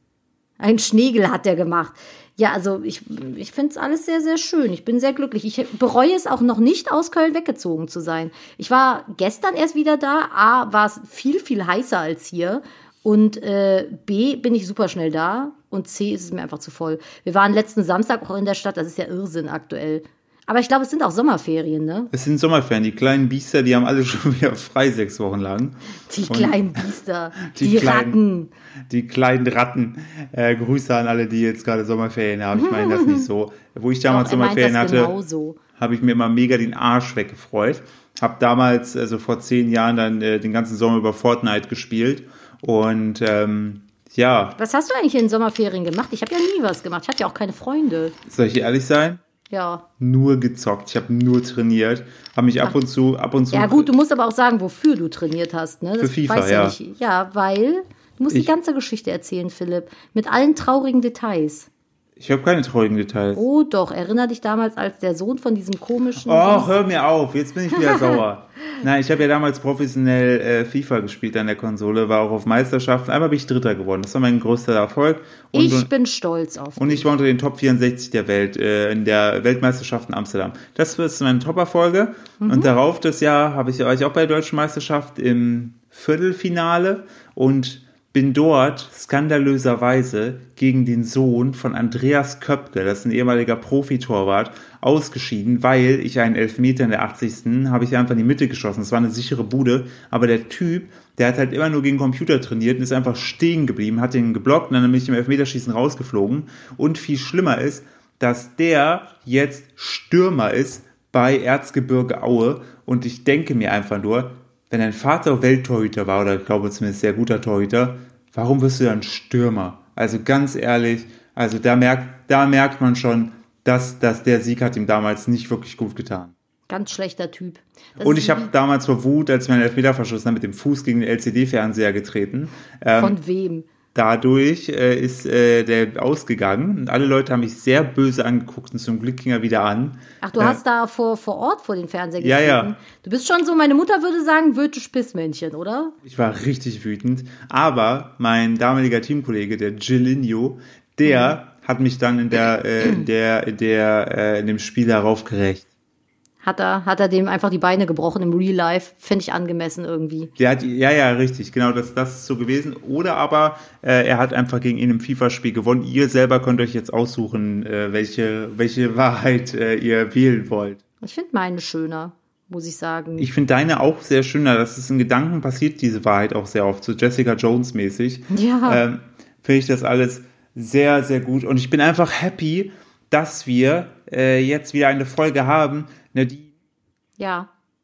[SPEAKER 2] Ein Schnegel hat er gemacht. Ja, also ich, ich finde es alles sehr, sehr schön. Ich bin sehr glücklich. Ich bereue es auch noch nicht, aus Köln weggezogen zu sein. Ich war gestern erst wieder da. A, war es viel, viel heißer als hier. Und äh, B, bin ich super schnell da. Und C, ist es mir einfach zu voll. Wir waren letzten Samstag auch in der Stadt. Das ist ja Irrsinn aktuell. Aber ich glaube, es sind auch Sommerferien, ne?
[SPEAKER 1] Es sind Sommerferien. Die kleinen Biester, die haben alle schon wieder frei sechs Wochen lang.
[SPEAKER 2] Die
[SPEAKER 1] Und
[SPEAKER 2] kleinen Biester, die,
[SPEAKER 1] die kleinen-
[SPEAKER 2] Ratten.
[SPEAKER 1] Die kleinen Ratten. Äh, Grüße an alle, die jetzt gerade Sommerferien haben. Ich meine das nicht so. Wo ich damals
[SPEAKER 2] Doch, er meint
[SPEAKER 1] Sommerferien
[SPEAKER 2] das
[SPEAKER 1] hatte,
[SPEAKER 2] genauso.
[SPEAKER 1] habe ich mir immer mega den Arsch weggefreut. Hab damals, also vor zehn Jahren, dann äh, den ganzen Sommer über Fortnite gespielt. Und ähm, ja,
[SPEAKER 2] Was hast du eigentlich in den Sommerferien gemacht? Ich habe ja nie was gemacht. Ich hatte ja auch keine Freunde.
[SPEAKER 1] soll ich ehrlich sein?
[SPEAKER 2] Ja.
[SPEAKER 1] Nur gezockt. Ich habe nur trainiert. Habe mich ab und zu, ab und zu.
[SPEAKER 2] Ja gut, du musst aber auch sagen, wofür du trainiert hast. Ne? Das
[SPEAKER 1] Für FIFA,
[SPEAKER 2] weiß
[SPEAKER 1] ja.
[SPEAKER 2] Nicht. Ja, weil du musst
[SPEAKER 1] Ich-
[SPEAKER 2] die ganze Geschichte erzählen, Philipp. Mit allen traurigen Details.
[SPEAKER 1] Ich habe keine traurigen Details.
[SPEAKER 2] Oh doch, erinner dich damals als der Sohn von diesem komischen...
[SPEAKER 1] Oh, hör mir auf, jetzt bin ich wieder sauer. Nein, ich habe ja damals professionell äh, FIFA gespielt an der Konsole, war auch auf Meisterschaften. Einmal bin ich Dritter geworden, das war mein größter Erfolg. Und,
[SPEAKER 2] ich
[SPEAKER 1] und,
[SPEAKER 2] bin stolz auf
[SPEAKER 1] und
[SPEAKER 2] dich.
[SPEAKER 1] ich war unter den Top vierundsechzig der Welt äh, in der Weltmeisterschaft in Amsterdam. Das ist meine Top-Erfolge.
[SPEAKER 2] Mhm.
[SPEAKER 1] Und darauf das Jahr habe ich, war ich auch bei der Deutschen Meisterschaft im Viertelfinale und bin dort skandalöserweise gegen den Sohn von Andreas Köpke, das ist ein ehemaliger Profitorwart, ausgeschieden, weil ich einen Elfmeter in der achtzigsten habe ich einfach in die Mitte geschossen. Das war eine sichere Bude, aber der Typ, der hat halt immer nur gegen Computer trainiert und ist einfach stehen geblieben, hat den geblockt und dann bin ich im Elfmeterschießen rausgeflogen. Und viel schlimmer ist, dass der jetzt Stürmer ist bei Erzgebirge Aue und ich denke mir einfach nur, wenn dein Vater Welttorhüter war, oder ich glaube zumindest sehr guter Torhüter, warum wirst du dann Stürmer? Also ganz ehrlich, also da merkt, da merkt man schon, dass, dass der Sieg hat ihm damals nicht wirklich gut getan.
[SPEAKER 2] Ganz schlechter Typ. Das
[SPEAKER 1] Und
[SPEAKER 2] ist
[SPEAKER 1] ich habe
[SPEAKER 2] wie-
[SPEAKER 1] damals vor Wut, als ich meinen Elfmeter verschossen habe, mit dem Fuß gegen den L C D-Fernseher getreten. Ähm,
[SPEAKER 2] Von wem?
[SPEAKER 1] Dadurch äh, ist äh, der ausgegangen und alle Leute haben mich sehr böse angeguckt und zum Glück ging er wieder an.
[SPEAKER 2] Ach, du
[SPEAKER 1] Äh,
[SPEAKER 2] hast da vor, vor Ort vor den Fernseher
[SPEAKER 1] Ja,
[SPEAKER 2] getreten.
[SPEAKER 1] ja.
[SPEAKER 2] Du bist schon so, meine Mutter würde sagen, wötisch Pissmännchen, oder?
[SPEAKER 1] Ich war richtig wütend, aber mein damaliger Teamkollege, der Gilinho, der hat mich dann in der, äh, in der, in der, äh, in dem Spiel darauf gerecht.
[SPEAKER 2] Hat er, hat er dem einfach die Beine gebrochen im Real Life? Finde ich angemessen irgendwie.
[SPEAKER 1] Der hat, ja, ja, richtig, genau, das, das ist so gewesen. Oder aber äh, er hat einfach gegen ihn im FIFA-Spiel gewonnen. Ihr selber könnt euch jetzt aussuchen, äh, welche, welche Wahrheit äh, ihr wählen wollt.
[SPEAKER 2] Ich finde meine schöner, muss ich sagen.
[SPEAKER 1] Ich finde deine auch sehr schöner. Das ist in Gedanken passiert, diese Wahrheit auch sehr oft, so Jessica Jones mäßig.
[SPEAKER 2] Ja.
[SPEAKER 1] Ähm, finde ich das alles sehr, sehr gut. Und ich bin einfach happy, dass wir äh, jetzt wieder eine Folge haben. Nadine,
[SPEAKER 2] ja.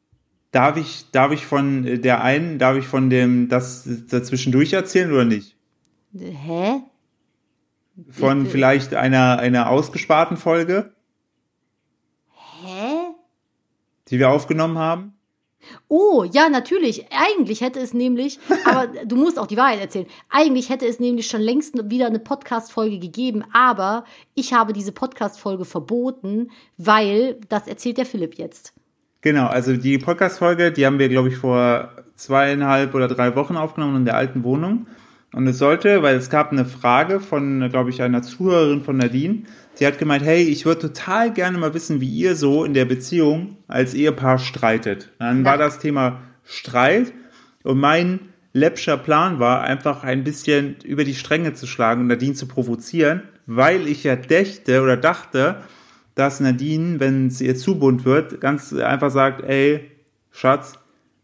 [SPEAKER 1] darf ich, darf ich von äh, der einen, darf ich von dem, das dazwischendurch erzählen oder nicht?
[SPEAKER 2] Hä?
[SPEAKER 1] Von
[SPEAKER 2] Ich-
[SPEAKER 1] vielleicht einer, einer ausgesparten Folge,
[SPEAKER 2] Hä?
[SPEAKER 1] die wir aufgenommen haben?
[SPEAKER 2] Oh, ja, natürlich. Eigentlich hätte es nämlich, aber du musst auch die Wahrheit erzählen. Eigentlich hätte es nämlich schon längst wieder eine Podcast-Folge gegeben, aber ich habe diese Podcast-Folge verboten, weil, das erzählt der Philipp jetzt.
[SPEAKER 1] Genau, also die Podcast-Folge, die haben wir, glaube ich, vor zweieinhalb oder drei Wochen aufgenommen in der alten Wohnung. Und es sollte, weil es gab eine Frage von, glaube ich, einer Zuhörerin von Nadine. Sie hat gemeint, hey, ich würde total gerne mal wissen, wie ihr so in der Beziehung als Ehepaar streitet. Dann war das Thema Streit und mein läppscher Plan war, einfach ein bisschen über die Stränge zu schlagen und Nadine zu provozieren, weil ich ja dächte oder dachte, dass Nadine, wenn es ihr zu bunt wird, ganz einfach sagt, ey, Schatz,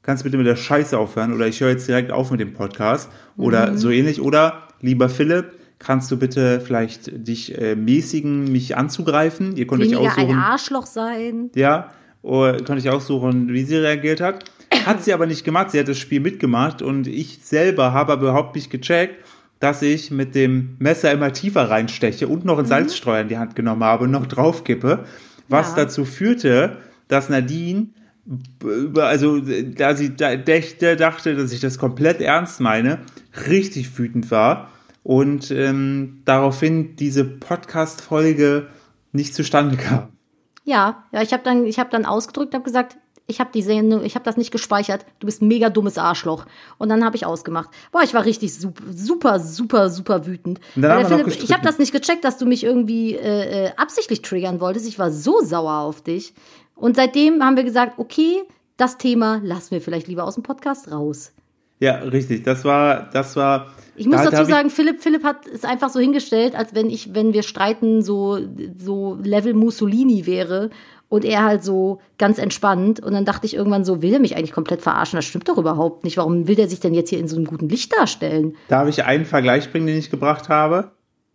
[SPEAKER 1] kannst du bitte mit der Scheiße aufhören oder ich höre jetzt direkt auf mit dem Podcast oder mhm. so ähnlich. Oder, lieber Philipp, kannst du bitte vielleicht dich äh, mäßigen, mich anzugreifen? Ihr könnt euch aussuchen.
[SPEAKER 2] ein Arschloch sein.
[SPEAKER 1] Ja, oder könnt euch aussuchen, wie sie reagiert hat. Hat sie aber nicht gemacht, sie hat das Spiel mitgemacht und ich selber habe aber überhaupt nicht gecheckt, dass ich mit dem Messer immer tiefer reinsteche und noch einen Salzstreuer in die Hand genommen habe und noch draufkippe, was ja. dazu führte, dass Nadine, also da sie dächte, dachte, dass ich das komplett ernst meine, richtig wütend war und ähm, daraufhin diese Podcast-Folge nicht zustande kam.
[SPEAKER 2] Ja, ja, ich habe dann, ich habe dann ausgedrückt, habe gesagt, ich habe die Sendung, ich habe das nicht gespeichert. Du bist ein mega dummes Arschloch. Und dann habe ich ausgemacht. Boah, ich war richtig super, super, super, super wütend. Und dann Philipp, ich habe das nicht gecheckt, dass du mich irgendwie äh, absichtlich triggern wolltest. Ich war so sauer auf dich. Und seitdem haben wir gesagt, okay, das Thema lassen wir vielleicht lieber aus dem Podcast raus.
[SPEAKER 1] Ja, richtig. Das war, das war.
[SPEAKER 2] Ich muss da, dazu sagen, Philipp, Philipp hat es einfach so hingestellt, als wenn ich, wenn wir streiten, so, so Level Mussolini wäre. Und er halt so ganz entspannt. Und dann dachte ich irgendwann so, will er mich eigentlich komplett verarschen? Das stimmt doch überhaupt nicht. Warum will der sich denn jetzt hier in so einem guten Licht darstellen?
[SPEAKER 1] Darf ich einen Vergleich bringen, den ich gebracht habe?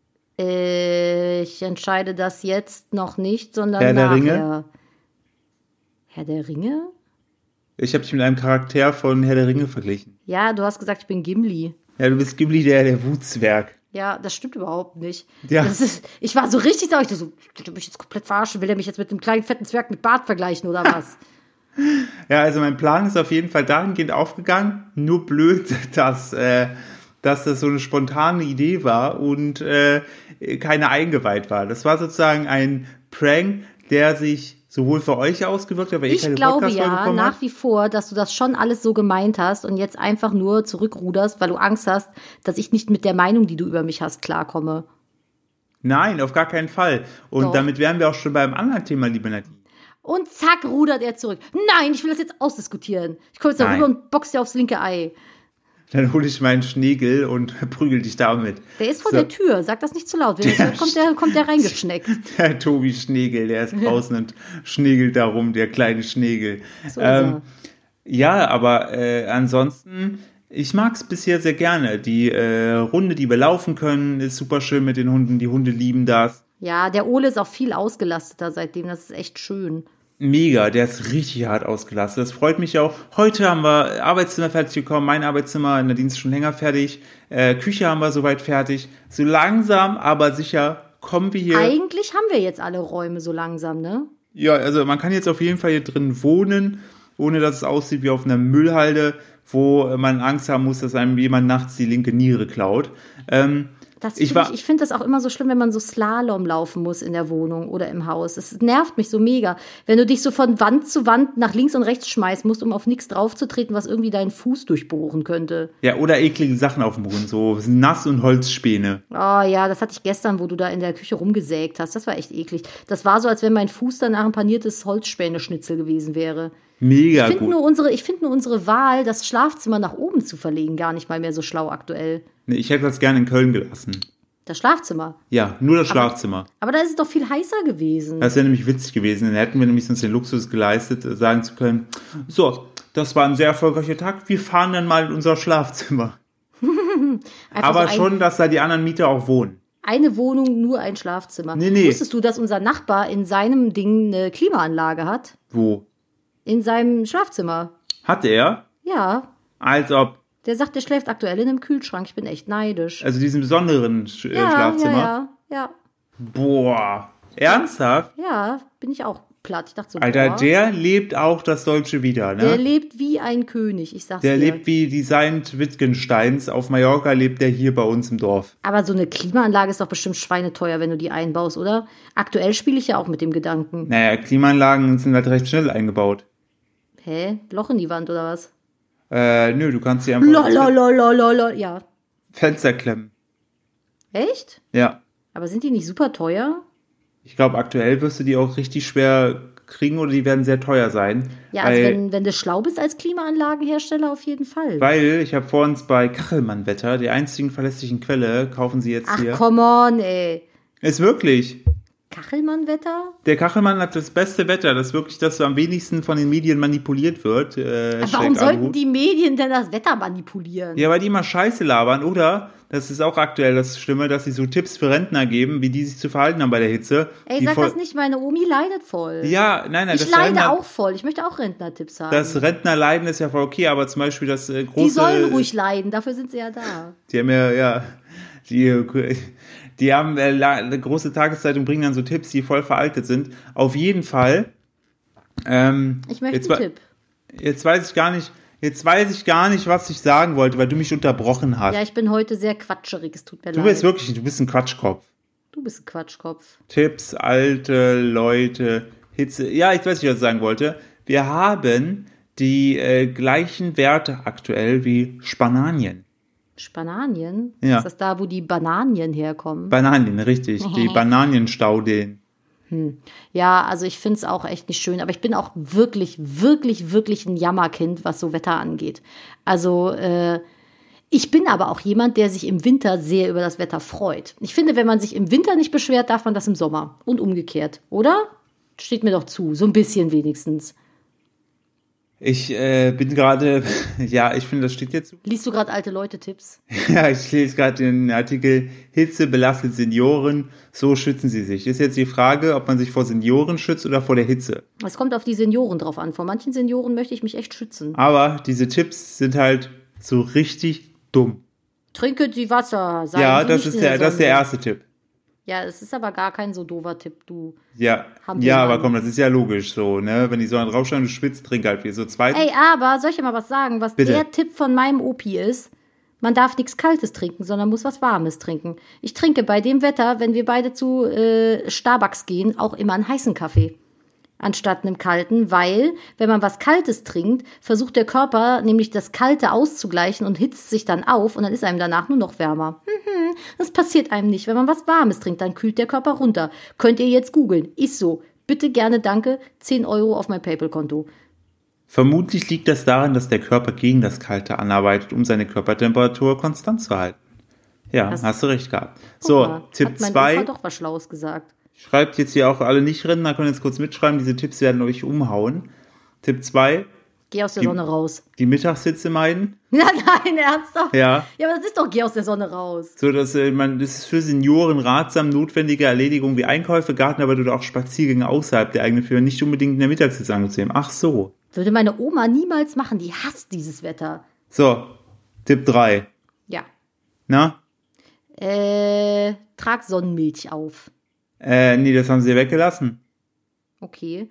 [SPEAKER 2] Äh, ich entscheide das jetzt noch nicht, sondern
[SPEAKER 1] Herr
[SPEAKER 2] nachher.
[SPEAKER 1] der Ringe?
[SPEAKER 2] Herr der Ringe?
[SPEAKER 1] Ich habe dich mit einem Charakter von Herr der Ringe verglichen.
[SPEAKER 2] Ja, du hast gesagt, ich bin Gimli.
[SPEAKER 1] Ja, du bist Gimli, der, der Wutzwerg.
[SPEAKER 2] Ja, das stimmt überhaupt nicht.
[SPEAKER 1] Ja.
[SPEAKER 2] Das ist, ich war so richtig sauer. Ich dachte so, du mich jetzt komplett verarschen. Will er mich jetzt mit einem kleinen, fetten Zwerg mit Bart vergleichen oder was?
[SPEAKER 1] Ja, also mein Plan ist auf jeden Fall dahingehend aufgegangen. Nur blöd, dass, äh, dass das so eine spontane Idee war und äh, keine eingeweiht war. Das war sozusagen ein Prank, der sich sowohl für euch ausgewirkt hat, weil
[SPEAKER 2] ich
[SPEAKER 1] ihr keine
[SPEAKER 2] glaube
[SPEAKER 1] Podcast-Folge
[SPEAKER 2] ja
[SPEAKER 1] bekommen
[SPEAKER 2] nach
[SPEAKER 1] habt.
[SPEAKER 2] wie vor, dass du das schon alles so gemeint hast und jetzt einfach nur zurückruderst, weil du Angst hast, dass ich nicht mit der Meinung, die du über mich hast, klarkomme.
[SPEAKER 1] Nein, auf gar keinen Fall. Und
[SPEAKER 2] Doch.
[SPEAKER 1] damit wären wir auch schon beim anderen Thema, liebe Nadine.
[SPEAKER 2] Und zack, rudert er zurück. Nein, ich will das jetzt ausdiskutieren. Ich komme jetzt da
[SPEAKER 1] Nein.
[SPEAKER 2] rüber und box dir aufs linke Ei.
[SPEAKER 1] Dann hole ich meinen Schnegel und prügel dich damit.
[SPEAKER 2] Der ist vor
[SPEAKER 1] So.
[SPEAKER 2] der Tür, sag das nicht zu laut. Wenn der kommt, der, kommt der reingeschneckt.
[SPEAKER 1] Der Tobi Schnegel, der ist draußen und schnegelt darum, der kleine Schnegel.
[SPEAKER 2] So ist
[SPEAKER 1] ähm, ja, aber äh, ansonsten, ich mag es bisher sehr gerne. Die äh, Runde, die wir laufen können, ist super schön mit den Hunden. Die Hunde lieben das.
[SPEAKER 2] Ja, der Ole ist auch viel ausgelasteter seitdem. Das ist echt schön.
[SPEAKER 1] Mega, der ist richtig hart ausgelastet. Das freut mich auch. Heute haben wir Arbeitszimmer fertig bekommen, mein Arbeitszimmer, Nadine ist schon länger fertig. Äh, Küche haben wir soweit fertig. So langsam, aber sicher kommen wir hier.
[SPEAKER 2] Eigentlich haben wir jetzt alle Räume so langsam, ne?
[SPEAKER 1] Ja, also man kann jetzt auf jeden Fall hier drin wohnen, ohne dass es aussieht wie auf einer Müllhalde, wo man Angst haben muss, dass einem jemand nachts die linke Niere klaut. Ähm,
[SPEAKER 2] Das
[SPEAKER 1] ich
[SPEAKER 2] find
[SPEAKER 1] war,
[SPEAKER 2] ich ich finde das auch immer so schlimm, wenn man so Slalom laufen muss in der Wohnung oder im Haus. Es nervt mich so mega. Wenn du dich so von Wand zu Wand nach links und rechts schmeißen musst, um auf nichts draufzutreten, was irgendwie deinen Fuß durchbohren könnte.
[SPEAKER 1] ja, oder eklige Sachen auf dem Boden, so Nass- und Holzspäne.
[SPEAKER 2] Oh ja, das hatte ich gestern, wo du da in der Küche rumgesägt hast. Das war echt eklig. Das war so, als wenn mein Fuß danach ein paniertes Holzspäne-Schnitzel gewesen wäre.
[SPEAKER 1] Mega
[SPEAKER 2] Ich finde
[SPEAKER 1] gut.
[SPEAKER 2] nur, unsere, ich find nur unsere Wahl, das Schlafzimmer nach oben zu verlegen, gar nicht mal mehr so schlau aktuell.
[SPEAKER 1] Nee, ich hätte das gerne in Köln gelassen.
[SPEAKER 2] Das Schlafzimmer.
[SPEAKER 1] Ja, nur das Schlafzimmer.
[SPEAKER 2] Aber da ist es doch viel heißer gewesen.
[SPEAKER 1] Das wäre nämlich witzig gewesen. Dann hätten wir nämlich uns den Luxus geleistet, sagen zu können, so, das war ein sehr erfolgreicher Tag, wir fahren dann mal in unser Schlafzimmer.
[SPEAKER 2] Einfach
[SPEAKER 1] Aber
[SPEAKER 2] so ein,
[SPEAKER 1] schon, dass da die anderen Mieter auch wohnen.
[SPEAKER 2] eine Wohnung, nur ein Schlafzimmer.
[SPEAKER 1] Nee, nee.
[SPEAKER 2] Wusstest du, dass unser Nachbar in seinem Ding eine Klimaanlage hat?
[SPEAKER 1] Wo?
[SPEAKER 2] In seinem Schlafzimmer.
[SPEAKER 1] Hat er?
[SPEAKER 2] Ja.
[SPEAKER 1] Als ob,
[SPEAKER 2] Der sagt, der schläft aktuell in einem Kühlschrank. Ich bin echt neidisch.
[SPEAKER 1] also diesen besonderen Sch äh,
[SPEAKER 2] ja,
[SPEAKER 1] Schlafzimmer.
[SPEAKER 2] ja, ja, ja.
[SPEAKER 1] Boah. Ernsthaft?
[SPEAKER 2] Ja, bin ich auch platt. Ich dachte so,
[SPEAKER 1] Alter,
[SPEAKER 2] boah,
[SPEAKER 1] der lebt auch das Deutsche wieder, ne?
[SPEAKER 2] der lebt wie ein König, ich sag's
[SPEAKER 1] Der
[SPEAKER 2] dir.
[SPEAKER 1] lebt wie die Saint Wittgensteins. Auf Mallorca lebt der hier bei uns im Dorf.
[SPEAKER 2] Aber so eine Klimaanlage ist doch bestimmt schweineteuer, wenn du die einbaust, oder? Aktuell spiele ich ja auch mit dem Gedanken.
[SPEAKER 1] Naja, Klimaanlagen sind halt recht schnell eingebaut.
[SPEAKER 2] Hä? Loch in die Wand oder was?
[SPEAKER 1] Äh, nö, du kannst sie einfach
[SPEAKER 2] Lolololololol. Ja.
[SPEAKER 1] Fenster klemmen.
[SPEAKER 2] Echt?
[SPEAKER 1] Ja.
[SPEAKER 2] Aber sind die nicht super teuer?
[SPEAKER 1] Ich glaube, aktuell wirst du die auch richtig schwer kriegen oder die werden sehr teuer sein.
[SPEAKER 2] Ja, also
[SPEAKER 1] weil,
[SPEAKER 2] wenn, wenn du schlau bist als Klimaanlagenhersteller, auf jeden Fall.
[SPEAKER 1] weil ich habe vor uns bei Kachelmann-Wetter, der einzigen verlässlichen Quelle, kaufen sie jetzt
[SPEAKER 2] Ach,
[SPEAKER 1] hier.
[SPEAKER 2] come on, ey.
[SPEAKER 1] Ist wirklich.
[SPEAKER 2] Kachelmann-Wetter?
[SPEAKER 1] Der Kachelmann hat das beste Wetter, das ist wirklich das, was am wenigsten von den Medien manipuliert wird. Äh,
[SPEAKER 2] Warum sollten die Medien denn das Wetter manipulieren?
[SPEAKER 1] Ja, weil die immer Scheiße labern, oder? Das ist auch aktuell das Schlimme, dass sie so Tipps für Rentner geben, wie die sich zu verhalten haben bei der Hitze.
[SPEAKER 2] Ey,
[SPEAKER 1] die
[SPEAKER 2] sag
[SPEAKER 1] voll-
[SPEAKER 2] das nicht, meine Omi leidet voll.
[SPEAKER 1] Ja, nein, nein.
[SPEAKER 2] Ich
[SPEAKER 1] das
[SPEAKER 2] leide
[SPEAKER 1] Rentner,
[SPEAKER 2] auch voll. Ich möchte auch Rentnertipps haben.
[SPEAKER 1] Das Rentnerleiden ist ja voll okay, aber zum Beispiel das äh, große...
[SPEAKER 2] Die sollen ruhig leiden, dafür sind sie ja da.
[SPEAKER 1] Die haben ja, ja, die, die haben äh, la- eine große Tageszeitung, bringen dann so Tipps, die voll veraltet sind. Auf jeden Fall. Ähm,
[SPEAKER 2] Ich möchte
[SPEAKER 1] jetzt,
[SPEAKER 2] einen
[SPEAKER 1] wa-
[SPEAKER 2] Tipp.
[SPEAKER 1] Jetzt weiß ich gar nicht, jetzt weiß ich gar nicht, was ich sagen wollte, weil du mich unterbrochen hast.
[SPEAKER 2] Ja, ich bin heute sehr quatscherig, es tut mir
[SPEAKER 1] du
[SPEAKER 2] leid.
[SPEAKER 1] bist wirklich, du bist ein Quatschkopf.
[SPEAKER 2] Du bist ein Quatschkopf.
[SPEAKER 1] Tipps, alte Leute, Hitze. Ja, ich weiß nicht, was ich sagen wollte. Wir haben die äh, gleichen Werte aktuell wie Spanien.
[SPEAKER 2] Spananien?
[SPEAKER 1] Ja.
[SPEAKER 2] Ist das da, wo die Bananien herkommen?
[SPEAKER 1] Bananien, richtig. Die Bananenstaudeen.
[SPEAKER 2] Ja, also ich finde es auch echt nicht schön, aber ich bin auch wirklich, wirklich, wirklich ein Jammerkind, was so Wetter angeht. Also äh, ich bin aber auch jemand, der sich im Winter sehr über das Wetter freut. Ich finde, wenn man sich im Winter nicht beschwert, darf man das im Sommer und umgekehrt, oder? Steht mir doch zu, so ein bisschen wenigstens.
[SPEAKER 1] Ich äh, bin gerade, ja, ich finde, das steht jetzt zu.
[SPEAKER 2] Liest du gerade alte Leute-Tipps?
[SPEAKER 1] Ja, ich lese gerade den Artikel Hitze belastet Senioren, so schützen sie sich. Ist jetzt die Frage, ob man sich vor Senioren schützt oder vor der Hitze.
[SPEAKER 2] Es kommt auf die Senioren drauf an. Vor manchen Senioren möchte ich mich echt schützen.
[SPEAKER 1] Aber diese Tipps sind halt so richtig dumm.
[SPEAKER 2] Trinke die Wasser. Seien
[SPEAKER 1] Ja,
[SPEAKER 2] Sie
[SPEAKER 1] das
[SPEAKER 2] nicht
[SPEAKER 1] ist
[SPEAKER 2] in
[SPEAKER 1] der, das ist der
[SPEAKER 2] Sonne.
[SPEAKER 1] erste Tipp.
[SPEAKER 2] Ja, es ist aber gar kein so doofer Tipp, du.
[SPEAKER 1] Ja,
[SPEAKER 2] Haben wir
[SPEAKER 1] ja,
[SPEAKER 2] mal.
[SPEAKER 1] aber komm, das ist ja logisch so, ne? Wenn die Sonne drauf scheint, du schwitzt, trink halt viel. So zweitens.
[SPEAKER 2] Ey, aber soll ich dir mal was sagen, was
[SPEAKER 1] Bitte.
[SPEAKER 2] der Tipp von meinem Opi ist? Man darf nichts Kaltes trinken, sondern muss was Warmes trinken. Ich trinke bei dem Wetter, wenn wir beide zu äh, Starbucks gehen, auch immer einen heißen Kaffee. Anstatt einem kalten, weil, wenn man was Kaltes trinkt, versucht der Körper nämlich das Kalte auszugleichen und hitzt sich dann auf und dann ist einem danach nur noch wärmer. Mhm, das passiert einem nicht. Wenn man was Warmes trinkt, dann kühlt der Körper runter. Könnt ihr jetzt googeln. Ist so. Bitte gerne, danke. zehn Euro auf mein PayPal-Konto.
[SPEAKER 1] Vermutlich liegt das daran, dass der Körper gegen das Kalte anarbeitet, um seine Körpertemperatur konstant zu halten. Ja,
[SPEAKER 2] Das-
[SPEAKER 1] hast du recht gehabt.
[SPEAKER 2] Guck
[SPEAKER 1] So,
[SPEAKER 2] mal,
[SPEAKER 1] Tipp
[SPEAKER 2] hat mein
[SPEAKER 1] zwei.
[SPEAKER 2] Opa doch was Schlaues gesagt.
[SPEAKER 1] Schreibt jetzt hier auch alle Nicht-Rentner, können jetzt kurz mitschreiben, diese Tipps werden euch umhauen. Tipp zwei.
[SPEAKER 2] Geh aus der
[SPEAKER 1] Die-
[SPEAKER 2] Sonne raus.
[SPEAKER 1] Die Mittagshitze meiden.
[SPEAKER 2] Ja, nein, ernsthaft?
[SPEAKER 1] Ja.
[SPEAKER 2] Ja, aber das ist doch, geh aus der Sonne raus.
[SPEAKER 1] So, dass äh, man, das ist für Senioren ratsam notwendige Erledigung wie Einkäufe, Gartenarbeit oder auch Spaziergänge außerhalb der eigenen Firma nicht unbedingt in der Mittagshitze anzunehmen. Ach so.
[SPEAKER 2] Würde meine Oma niemals machen, die hasst dieses Wetter.
[SPEAKER 1] So, Tipp drei.
[SPEAKER 2] Ja.
[SPEAKER 1] Na?
[SPEAKER 2] Äh, trag Sonnenmilch auf.
[SPEAKER 1] Äh, nee, das haben sie weggelassen.
[SPEAKER 2] Okay.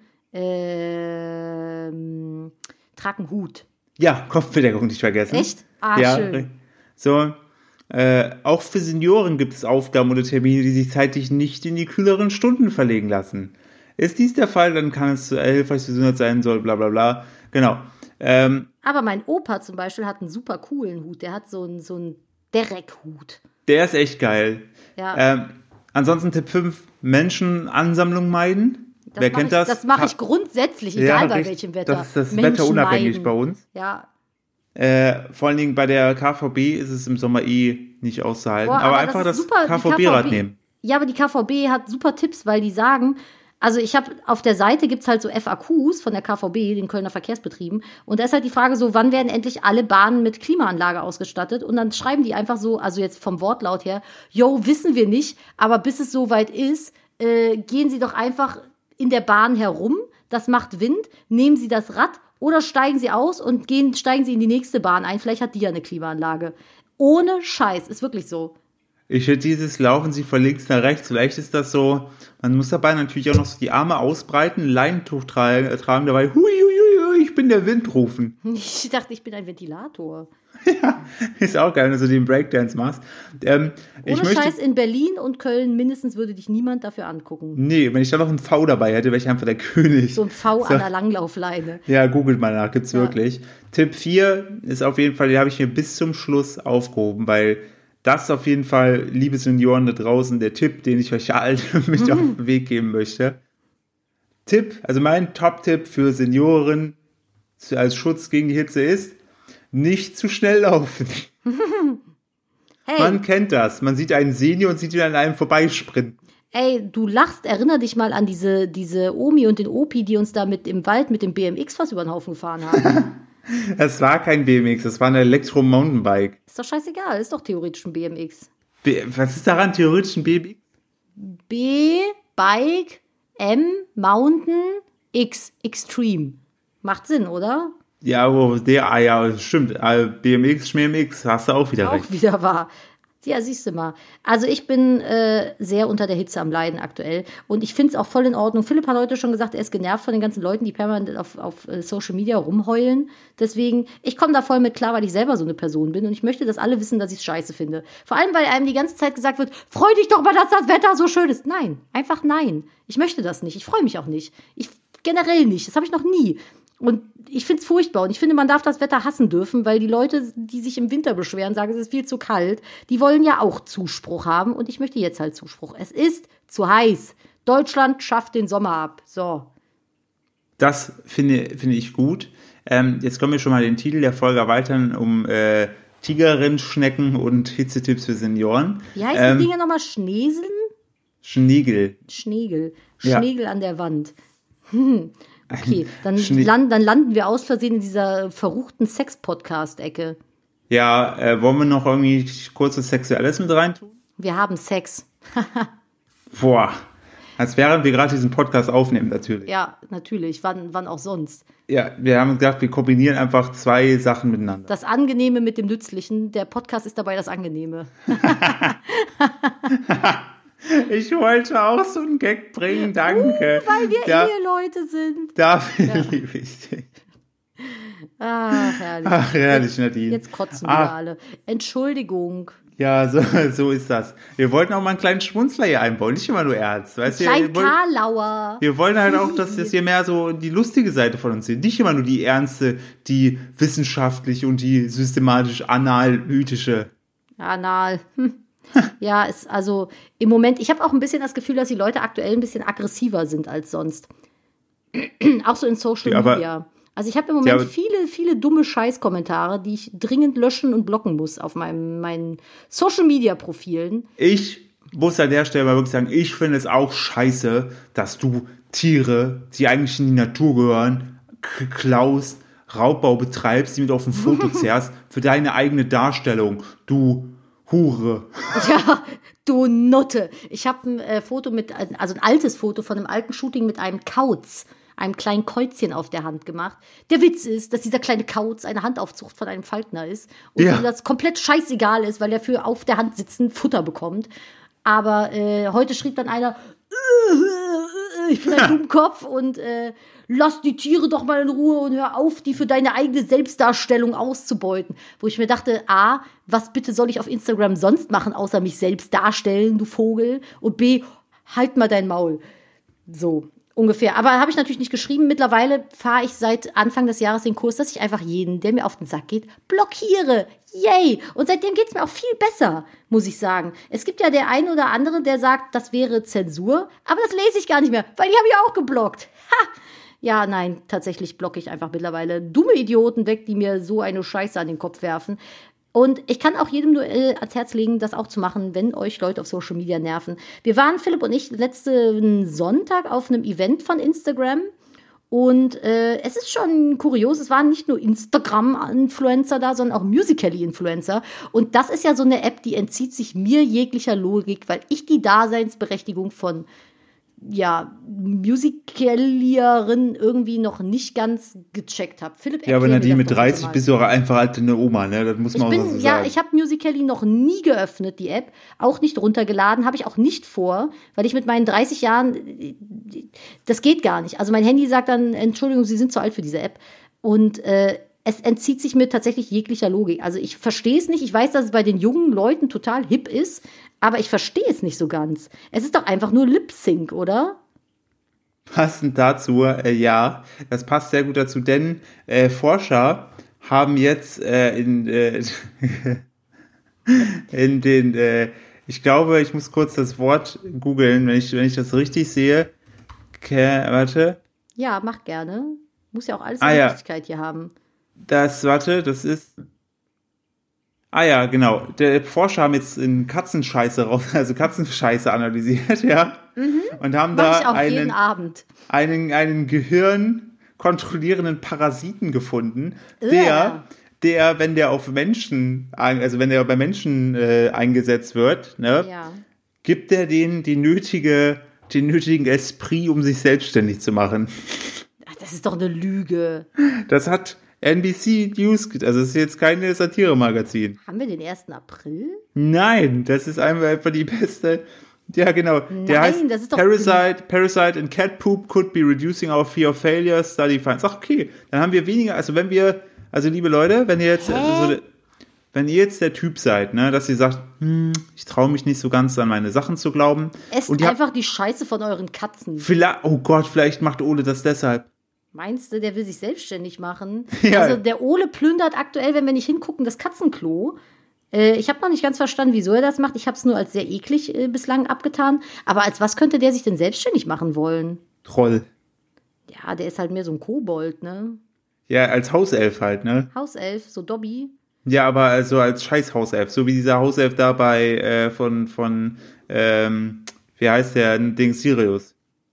[SPEAKER 2] Ähm, trag einen Hut.
[SPEAKER 1] Ja, Kopfbedeckung nicht vergessen.
[SPEAKER 2] Echt? Ah,
[SPEAKER 1] ja,
[SPEAKER 2] schön.
[SPEAKER 1] So, äh, auch für Senioren gibt es Aufgaben oder Termine, die sich zeitlich nicht in die kühleren Stunden verlegen lassen. Ist dies der Fall, dann kann es äh, hilfreich für Gesundheit sein soll, bla bla bla. Genau. Ähm,
[SPEAKER 2] Aber mein Opa zum Beispiel hat einen super coolen Hut. Der hat so einen, so einen Derek-Hut.
[SPEAKER 1] der ist echt geil.
[SPEAKER 2] Ja.
[SPEAKER 1] Ähm, ansonsten Tipp fünf, Menschenansammlung meiden.
[SPEAKER 2] Das
[SPEAKER 1] Wer
[SPEAKER 2] mach
[SPEAKER 1] kennt
[SPEAKER 2] ich,
[SPEAKER 1] das?
[SPEAKER 2] Das mache ich grundsätzlich, egal
[SPEAKER 1] Ja,
[SPEAKER 2] bei
[SPEAKER 1] richtig.
[SPEAKER 2] welchem Wetter.
[SPEAKER 1] Das ist das
[SPEAKER 2] Menschen
[SPEAKER 1] Wetter unabhängig
[SPEAKER 2] meiden.
[SPEAKER 1] bei uns.
[SPEAKER 2] Ja.
[SPEAKER 1] Äh, vor allen Dingen bei der K V B ist es im Sommer eh nicht auszuhalten.
[SPEAKER 2] Boah,
[SPEAKER 1] aber,
[SPEAKER 2] aber
[SPEAKER 1] einfach
[SPEAKER 2] das
[SPEAKER 1] das,
[SPEAKER 2] ist super, die
[SPEAKER 1] K V B-Rad nehmen.
[SPEAKER 2] Ja, aber die K V B hat super Tipps, weil die sagen, also ich habe auf der Seite gibt's halt so F A Qs von der K V B, den Kölner Verkehrsbetrieben. Und da ist halt die Frage so, wann werden endlich alle Bahnen mit Klimaanlage ausgestattet? Und dann schreiben die einfach so, also jetzt vom Wortlaut her, yo, wissen wir nicht, aber bis es soweit ist, äh, gehen Sie doch einfach in der Bahn herum, das macht Wind, nehmen Sie das Rad oder steigen Sie aus und gehen, steigen Sie in die nächste Bahn ein. Vielleicht hat die ja eine Klimaanlage. Ohne Scheiß, ist wirklich so.
[SPEAKER 1] Ich hätte dieses Laufen Sie von links nach rechts. Vielleicht ist das so, man muss dabei natürlich auch noch so die Arme ausbreiten, ein Leintuch tra tragen, dabei, hui, hui, hui, ich bin der Wind rufen.
[SPEAKER 2] Ich dachte, ich bin ein Ventilator.
[SPEAKER 1] Ja, ist auch geil, wenn du so den Breakdance machst. Ähm, ich
[SPEAKER 2] Ohne
[SPEAKER 1] möchte,
[SPEAKER 2] Scheiß, in Berlin und Köln mindestens würde dich niemand dafür angucken.
[SPEAKER 1] nee, wenn ich da noch einen V dabei hätte, wäre ich einfach der König.
[SPEAKER 2] So ein V an der Langlaufleine.
[SPEAKER 1] Ja, googelt mal nach, gibt's
[SPEAKER 2] Ja.
[SPEAKER 1] wirklich. Tipp vier ist auf jeden Fall, den habe ich mir bis zum Schluss aufgehoben, weil das ist auf jeden Fall, liebe Senioren da draußen, der Tipp, den ich euch allen mit auf den Weg geben möchte. Tipp, also mein Top-Tipp für Senioren als Schutz gegen die Hitze ist, nicht zu schnell laufen.
[SPEAKER 2] Hey,
[SPEAKER 1] Man kennt das. Man sieht einen Senior und sieht ihn an einem vorbeisprinten.
[SPEAKER 2] Ey, du lachst, erinner dich mal an diese, diese Omi und den Opi, die uns da mit im Wald mit dem B M X fast über den Haufen gefahren haben.
[SPEAKER 1] Es war kein B M X, es war ein Elektro-Mountainbike.
[SPEAKER 2] Ist doch scheißegal, ist doch theoretisch ein B M X.
[SPEAKER 1] B- Was ist daran theoretisch ein B M X?
[SPEAKER 2] B, Bike, M, Mountain, X, Extreme. Macht Sinn, oder?
[SPEAKER 1] Ja, wo der, ah ja, stimmt. äh, B M X, Schmiermix, hast du auch wieder
[SPEAKER 2] Auch
[SPEAKER 1] recht.
[SPEAKER 2] wieder wahr. Ja, siehst du mal. Also ich bin äh, sehr unter der Hitze am Leiden aktuell. Und ich finde es auch voll in Ordnung. Philipp hat heute schon gesagt, er ist genervt von den ganzen Leuten, die permanent auf, auf äh, Social Media rumheulen. Deswegen, ich komme da voll mit klar, weil ich selber so eine Person bin. Und ich möchte, dass alle wissen, dass ich es scheiße finde. Vor allem, weil einem die ganze Zeit gesagt wird, freu dich doch mal, dass das Wetter so schön ist. Nein, einfach nein. Ich möchte das nicht. Ich freue mich auch nicht. Ich generell nicht. Das habe ich noch nie. Und ich finde es furchtbar. Und ich finde, man darf das Wetter hassen dürfen, weil die Leute, die sich im Winter beschweren, sagen, es ist viel zu kalt, die wollen ja auch Zuspruch haben. Und ich möchte jetzt halt Zuspruch. Es ist zu heiß. Deutschland schafft den Sommer ab. So.
[SPEAKER 1] Das finde, finde ich gut. Ähm, jetzt können wir schon mal den Titel der Folge erweitern um äh, Tigerrennschnecken und Hitzetipps für Senioren.
[SPEAKER 2] Wie heißen
[SPEAKER 1] ähm,
[SPEAKER 2] die Dinge nochmal? Schneeseln?
[SPEAKER 1] Schnegel.
[SPEAKER 2] Schnegel.
[SPEAKER 1] Ja.
[SPEAKER 2] Schnegel an der Wand. Hm. Okay, dann,
[SPEAKER 1] Schnee-
[SPEAKER 2] land, dann landen wir aus Versehen in dieser verruchten Sex-Podcast-Ecke.
[SPEAKER 1] Ja, äh, wollen wir noch irgendwie kurzes Sexuelles mit reintun?
[SPEAKER 2] Wir haben Sex.
[SPEAKER 1] Boah, als während wir gerade diesen Podcast aufnehmen, natürlich.
[SPEAKER 2] Ja, natürlich. Wann, wann auch sonst.
[SPEAKER 1] Ja, wir haben gedacht, wir kombinieren einfach zwei Sachen miteinander.
[SPEAKER 2] Das Angenehme mit dem Nützlichen. Der Podcast ist dabei das Angenehme.
[SPEAKER 1] Ich wollte auch so einen Gag bringen, danke.
[SPEAKER 2] Uh, weil wir
[SPEAKER 1] Da-
[SPEAKER 2] Eheleute sind.
[SPEAKER 1] Dafür liebe ich dich.
[SPEAKER 2] Ach, herrlich.
[SPEAKER 1] Ach, herrlich, Nadine.
[SPEAKER 2] Jetzt kotzen
[SPEAKER 1] Ach.
[SPEAKER 2] wir alle. Entschuldigung.
[SPEAKER 1] Ja, so, so ist das. Wir wollten auch mal einen kleinen Schmunzler hier einbauen, nicht immer nur ernst. Weißt du,
[SPEAKER 2] Klein
[SPEAKER 1] wir, wollen,
[SPEAKER 2] Karlauer.
[SPEAKER 1] wir wollen halt auch, dass das hier mehr so die lustige Seite von uns sehen. Nicht immer nur die ernste, die wissenschaftliche und die systematisch analytische.
[SPEAKER 2] Anal. Hm. Ja, ist also im Moment, ich habe auch ein bisschen das Gefühl, dass die Leute aktuell ein bisschen aggressiver sind als sonst. Auch so in Social
[SPEAKER 1] Ja, aber-
[SPEAKER 2] Media. Also ich habe im Moment
[SPEAKER 1] Ja, aber-
[SPEAKER 2] viele, viele dumme Scheißkommentare, die ich dringend löschen und blocken muss auf meinem, meinen Social-Media-Profilen.
[SPEAKER 1] Ich muss an der Stelle mal wirklich sagen, ich finde es auch scheiße, dass du Tiere, die eigentlich in die Natur gehören, k- klaust, Raubbau betreibst, die mit auf ein Foto zerrst, für deine eigene Darstellung. Du Hure.
[SPEAKER 2] Ja, du Nutte. Ich habe ein äh, Foto mit, also ein altes Foto von einem alten Shooting mit einem Kauz, einem kleinen Käuzchen auf der Hand gemacht. Der Witz ist, dass dieser kleine Kauz eine Handaufzucht von einem Falkner ist und
[SPEAKER 1] Ja.
[SPEAKER 2] ihm das komplett scheißegal ist, weil er für auf der Hand sitzen Futter bekommt. Aber äh, heute schrieb dann einer, ich bin ein Dummkopf und äh, lass die Tiere doch mal in Ruhe und hör auf, die für deine eigene Selbstdarstellung auszubeuten. Wo ich mir dachte, A, was bitte soll ich auf Instagram sonst machen, außer mich selbst darstellen, du Vogel? Und B, halt mal dein Maul. So, ungefähr. Aber habe ich natürlich nicht geschrieben. Mittlerweile fahre ich seit Anfang des Jahres den Kurs, dass ich einfach jeden, der mir auf den Sack geht, blockiere. Yay! Und seitdem geht's mir auch viel besser, muss ich sagen. Es gibt ja der ein oder andere, der sagt, das wäre Zensur, aber das lese ich gar nicht mehr, weil die haben ja auch geblockt. Ha! Ja, nein, tatsächlich blocke ich einfach mittlerweile dumme Idioten weg, die mir so eine Scheiße an den Kopf werfen. Und ich kann auch jedem nur äh, ans Herz legen, das auch zu machen, wenn euch Leute auf Social Media nerven. Wir waren, Philipp und ich, letzten Sonntag auf einem Event von Instagram. Und äh, es ist schon kurios, es waren nicht nur Instagram-Influencer da, sondern auch Musical.ly-Influencer. Und das ist ja so eine App, die entzieht sich mir jeglicher Logik, weil ich die Daseinsberechtigung von ja, Musicalierin irgendwie noch nicht ganz gecheckt habe. Philipp,
[SPEAKER 1] Ja, aber
[SPEAKER 2] erklär mir
[SPEAKER 1] Nadine,
[SPEAKER 2] das
[SPEAKER 1] mit
[SPEAKER 2] doch bitte
[SPEAKER 1] dreißig
[SPEAKER 2] mal.
[SPEAKER 1] bist du auch einfach halt eine Oma, ne? Das muss
[SPEAKER 2] Ich
[SPEAKER 1] man auch
[SPEAKER 2] bin,
[SPEAKER 1] mal so
[SPEAKER 2] ja,
[SPEAKER 1] sagen.
[SPEAKER 2] ich habe Musical.ly noch nie geöffnet, die App, auch nicht runtergeladen, habe ich auch nicht vor, weil ich mit meinen dreißig Jahren, das geht gar nicht. Also mein Handy sagt dann, Entschuldigung, Sie sind zu alt für diese App. Und äh, es entzieht sich mir tatsächlich jeglicher Logik. Also ich verstehe es nicht. Ich weiß, dass es bei den jungen Leuten total hip ist, aber ich verstehe es nicht so ganz. Es ist doch einfach nur Lip-Sync, oder?
[SPEAKER 1] Passend dazu, äh, ja, das passt sehr gut dazu, denn äh, Forscher haben jetzt äh, in, äh, in den, äh, ich glaube, ich muss kurz das Wort googeln, wenn ich, wenn ich das richtig sehe. Okay, warte,
[SPEAKER 2] Ja, mach gerne. Muss ja auch alles
[SPEAKER 1] Ah,
[SPEAKER 2] eine
[SPEAKER 1] ja.
[SPEAKER 2] Richtigkeit hier haben.
[SPEAKER 1] das, warte, das ist Ah ja, genau. Der Forscher haben jetzt in Katzenscheiße raus, also Katzenscheiße analysiert, ja. Mhm. Und haben
[SPEAKER 2] Mach
[SPEAKER 1] da
[SPEAKER 2] ich auch jeden
[SPEAKER 1] einen,
[SPEAKER 2] Abend.
[SPEAKER 1] einen, einen Gehirn kontrollierenden Parasiten gefunden, der, der, wenn der auf Menschen, also wenn der bei Menschen äh, eingesetzt wird, ne,
[SPEAKER 2] Ja.
[SPEAKER 1] gibt er denen die nötige, den nötigen Esprit, um sich selbstständig zu machen.
[SPEAKER 2] Ach, das ist doch eine Lüge.
[SPEAKER 1] Das hat N B C News, also es ist jetzt keine Satire-Magazin.
[SPEAKER 2] Haben wir den ersten April?
[SPEAKER 1] Nein, das ist einfach, einfach die beste. Ja, genau.
[SPEAKER 2] Nein,
[SPEAKER 1] Der heißt
[SPEAKER 2] das ist doch
[SPEAKER 1] Parasite, Parasite and Cat Poop could be reducing our fear of failure, study finds. Ach, okay, dann haben wir weniger, also wenn wir, also liebe Leute, wenn ihr jetzt, also, wenn ihr jetzt der Typ seid, ne, dass ihr sagt, hm, ich traue mich nicht so ganz an meine Sachen zu glauben.
[SPEAKER 2] Esst
[SPEAKER 1] und
[SPEAKER 2] einfach die Scheiße von euren Katzen.
[SPEAKER 1] Vielleicht, oh Gott, vielleicht macht Ole das deshalb.
[SPEAKER 2] Meinst du, der will sich selbstständig machen?
[SPEAKER 1] Ja.
[SPEAKER 2] Also der Ole plündert aktuell, wenn wir nicht hingucken, das Katzenklo. Äh, ich habe noch nicht ganz verstanden, wieso er das macht. Ich habe es nur als sehr eklig äh, bislang abgetan. Aber als was könnte der sich denn selbstständig machen wollen?
[SPEAKER 1] Troll.
[SPEAKER 2] Ja, der ist halt mehr so ein Kobold, ne?
[SPEAKER 1] Ja, als Hauself halt, ne?
[SPEAKER 2] Hauself, so Dobby.
[SPEAKER 1] Ja, aber also als scheiß Hauself. So wie dieser Hauself da bei, äh, von, von, ähm, wie heißt der, Ding, Sirius.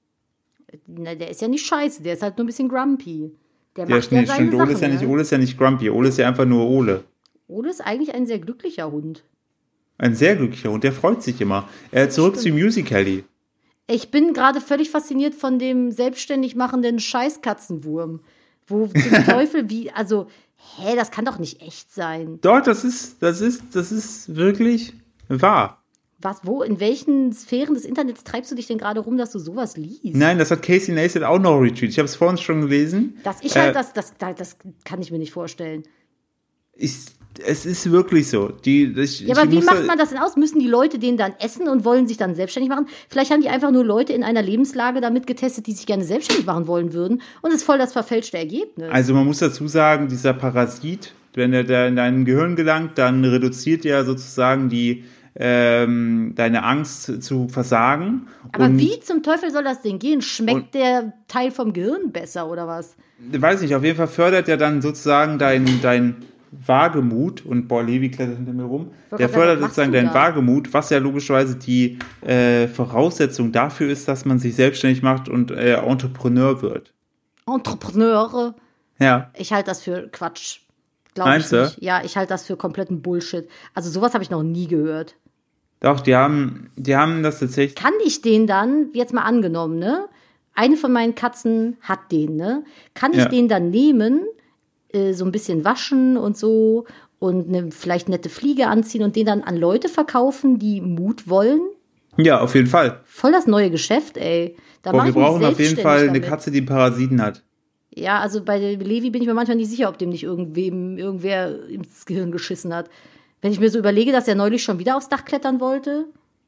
[SPEAKER 2] Na, der ist ja nicht scheiße, der ist halt nur ein bisschen grumpy. Der
[SPEAKER 1] Ja,
[SPEAKER 2] macht ja
[SPEAKER 1] nee,
[SPEAKER 2] seine
[SPEAKER 1] stimmt,
[SPEAKER 2] Sachen,
[SPEAKER 1] Ole ist ja nicht,
[SPEAKER 2] ne?
[SPEAKER 1] Ole ist ja nicht grumpy. Ole ist ja einfach nur Ole.
[SPEAKER 2] Ole ist eigentlich ein sehr glücklicher Hund.
[SPEAKER 1] Ein sehr glücklicher Hund, der freut sich immer. Äh, zurück zu Musical.ly.
[SPEAKER 2] Ich bin gerade völlig fasziniert von dem selbstständig machenden Scheißkatzenwurm. Wo zum Teufel, wie, also, hä, das kann doch nicht echt sein.
[SPEAKER 1] Dort, das ist, das ist, das ist wirklich wahr.
[SPEAKER 2] Was, wo, in welchen Sphären des Internets treibst du dich denn gerade rum, dass du sowas liest?
[SPEAKER 1] Nein, das hat Casey Neistat auch noch retweetet. Ich habe es vorhin schon gelesen.
[SPEAKER 2] Dass ich halt,
[SPEAKER 1] Äh,
[SPEAKER 2] das, das, das, das kann ich mir nicht vorstellen.
[SPEAKER 1] Ich, es ist wirklich so. Die, ich,
[SPEAKER 2] Ja, aber
[SPEAKER 1] ich
[SPEAKER 2] wie
[SPEAKER 1] muss
[SPEAKER 2] macht
[SPEAKER 1] da-
[SPEAKER 2] man das denn aus? Müssen die Leute den dann essen und wollen sich dann selbstständig machen? Vielleicht haben die einfach nur Leute in einer Lebenslage damit getestet, die sich gerne selbstständig machen wollen würden. Und es ist voll das verfälschte Ergebnis.
[SPEAKER 1] Also man muss dazu sagen, dieser Parasit, wenn er da in dein Gehirn gelangt, dann reduziert er sozusagen die ähm, deine Angst zu versagen.
[SPEAKER 2] aber
[SPEAKER 1] und,
[SPEAKER 2] wie zum Teufel soll das denn gehen? Schmeckt der Teil vom Gehirn besser oder was?
[SPEAKER 1] Weiß nicht, auf jeden Fall fördert er dann sozusagen dein, dein Wagemut und boah, Levi klettert hinter mir rum.
[SPEAKER 2] wollte
[SPEAKER 1] Der
[SPEAKER 2] gerade sagen,
[SPEAKER 1] fördert
[SPEAKER 2] was machst
[SPEAKER 1] sozusagen
[SPEAKER 2] du
[SPEAKER 1] dein
[SPEAKER 2] da?
[SPEAKER 1] Wagemut, was ja logischerweise die äh, Voraussetzung dafür ist, dass man sich selbstständig macht und äh, Entrepreneur wird.
[SPEAKER 2] Entrepreneure.
[SPEAKER 1] Ja.
[SPEAKER 2] Ich halte das für Quatsch. Glaube ich
[SPEAKER 1] Meinst du?
[SPEAKER 2] nicht. Ja, ich halte das für kompletten Bullshit. Also sowas habe ich noch nie gehört.
[SPEAKER 1] Doch, die haben, die haben das tatsächlich.
[SPEAKER 2] Kann ich den dann, jetzt mal angenommen, ne? Eine von meinen Katzen hat den, ne? Kann ich
[SPEAKER 1] Ja.
[SPEAKER 2] den dann nehmen, äh, so ein bisschen waschen und so und eine vielleicht nette Fliege anziehen und den dann an Leute verkaufen, die Mut wollen?
[SPEAKER 1] Ja, auf jeden Fall.
[SPEAKER 2] Voll das neue Geschäft, ey. Da
[SPEAKER 1] Boah,
[SPEAKER 2] mach
[SPEAKER 1] wir
[SPEAKER 2] ich mich
[SPEAKER 1] brauchen auf jeden
[SPEAKER 2] selbstständig
[SPEAKER 1] Fall eine
[SPEAKER 2] damit.
[SPEAKER 1] Katze, die Parasiten hat.
[SPEAKER 2] Ja, also bei Levi bin ich mir manchmal nicht sicher, ob dem nicht irgendwem, irgendwer ins Gehirn geschissen hat. Wenn ich mir so überlege, dass er neulich schon wieder aufs Dach klettern wollte,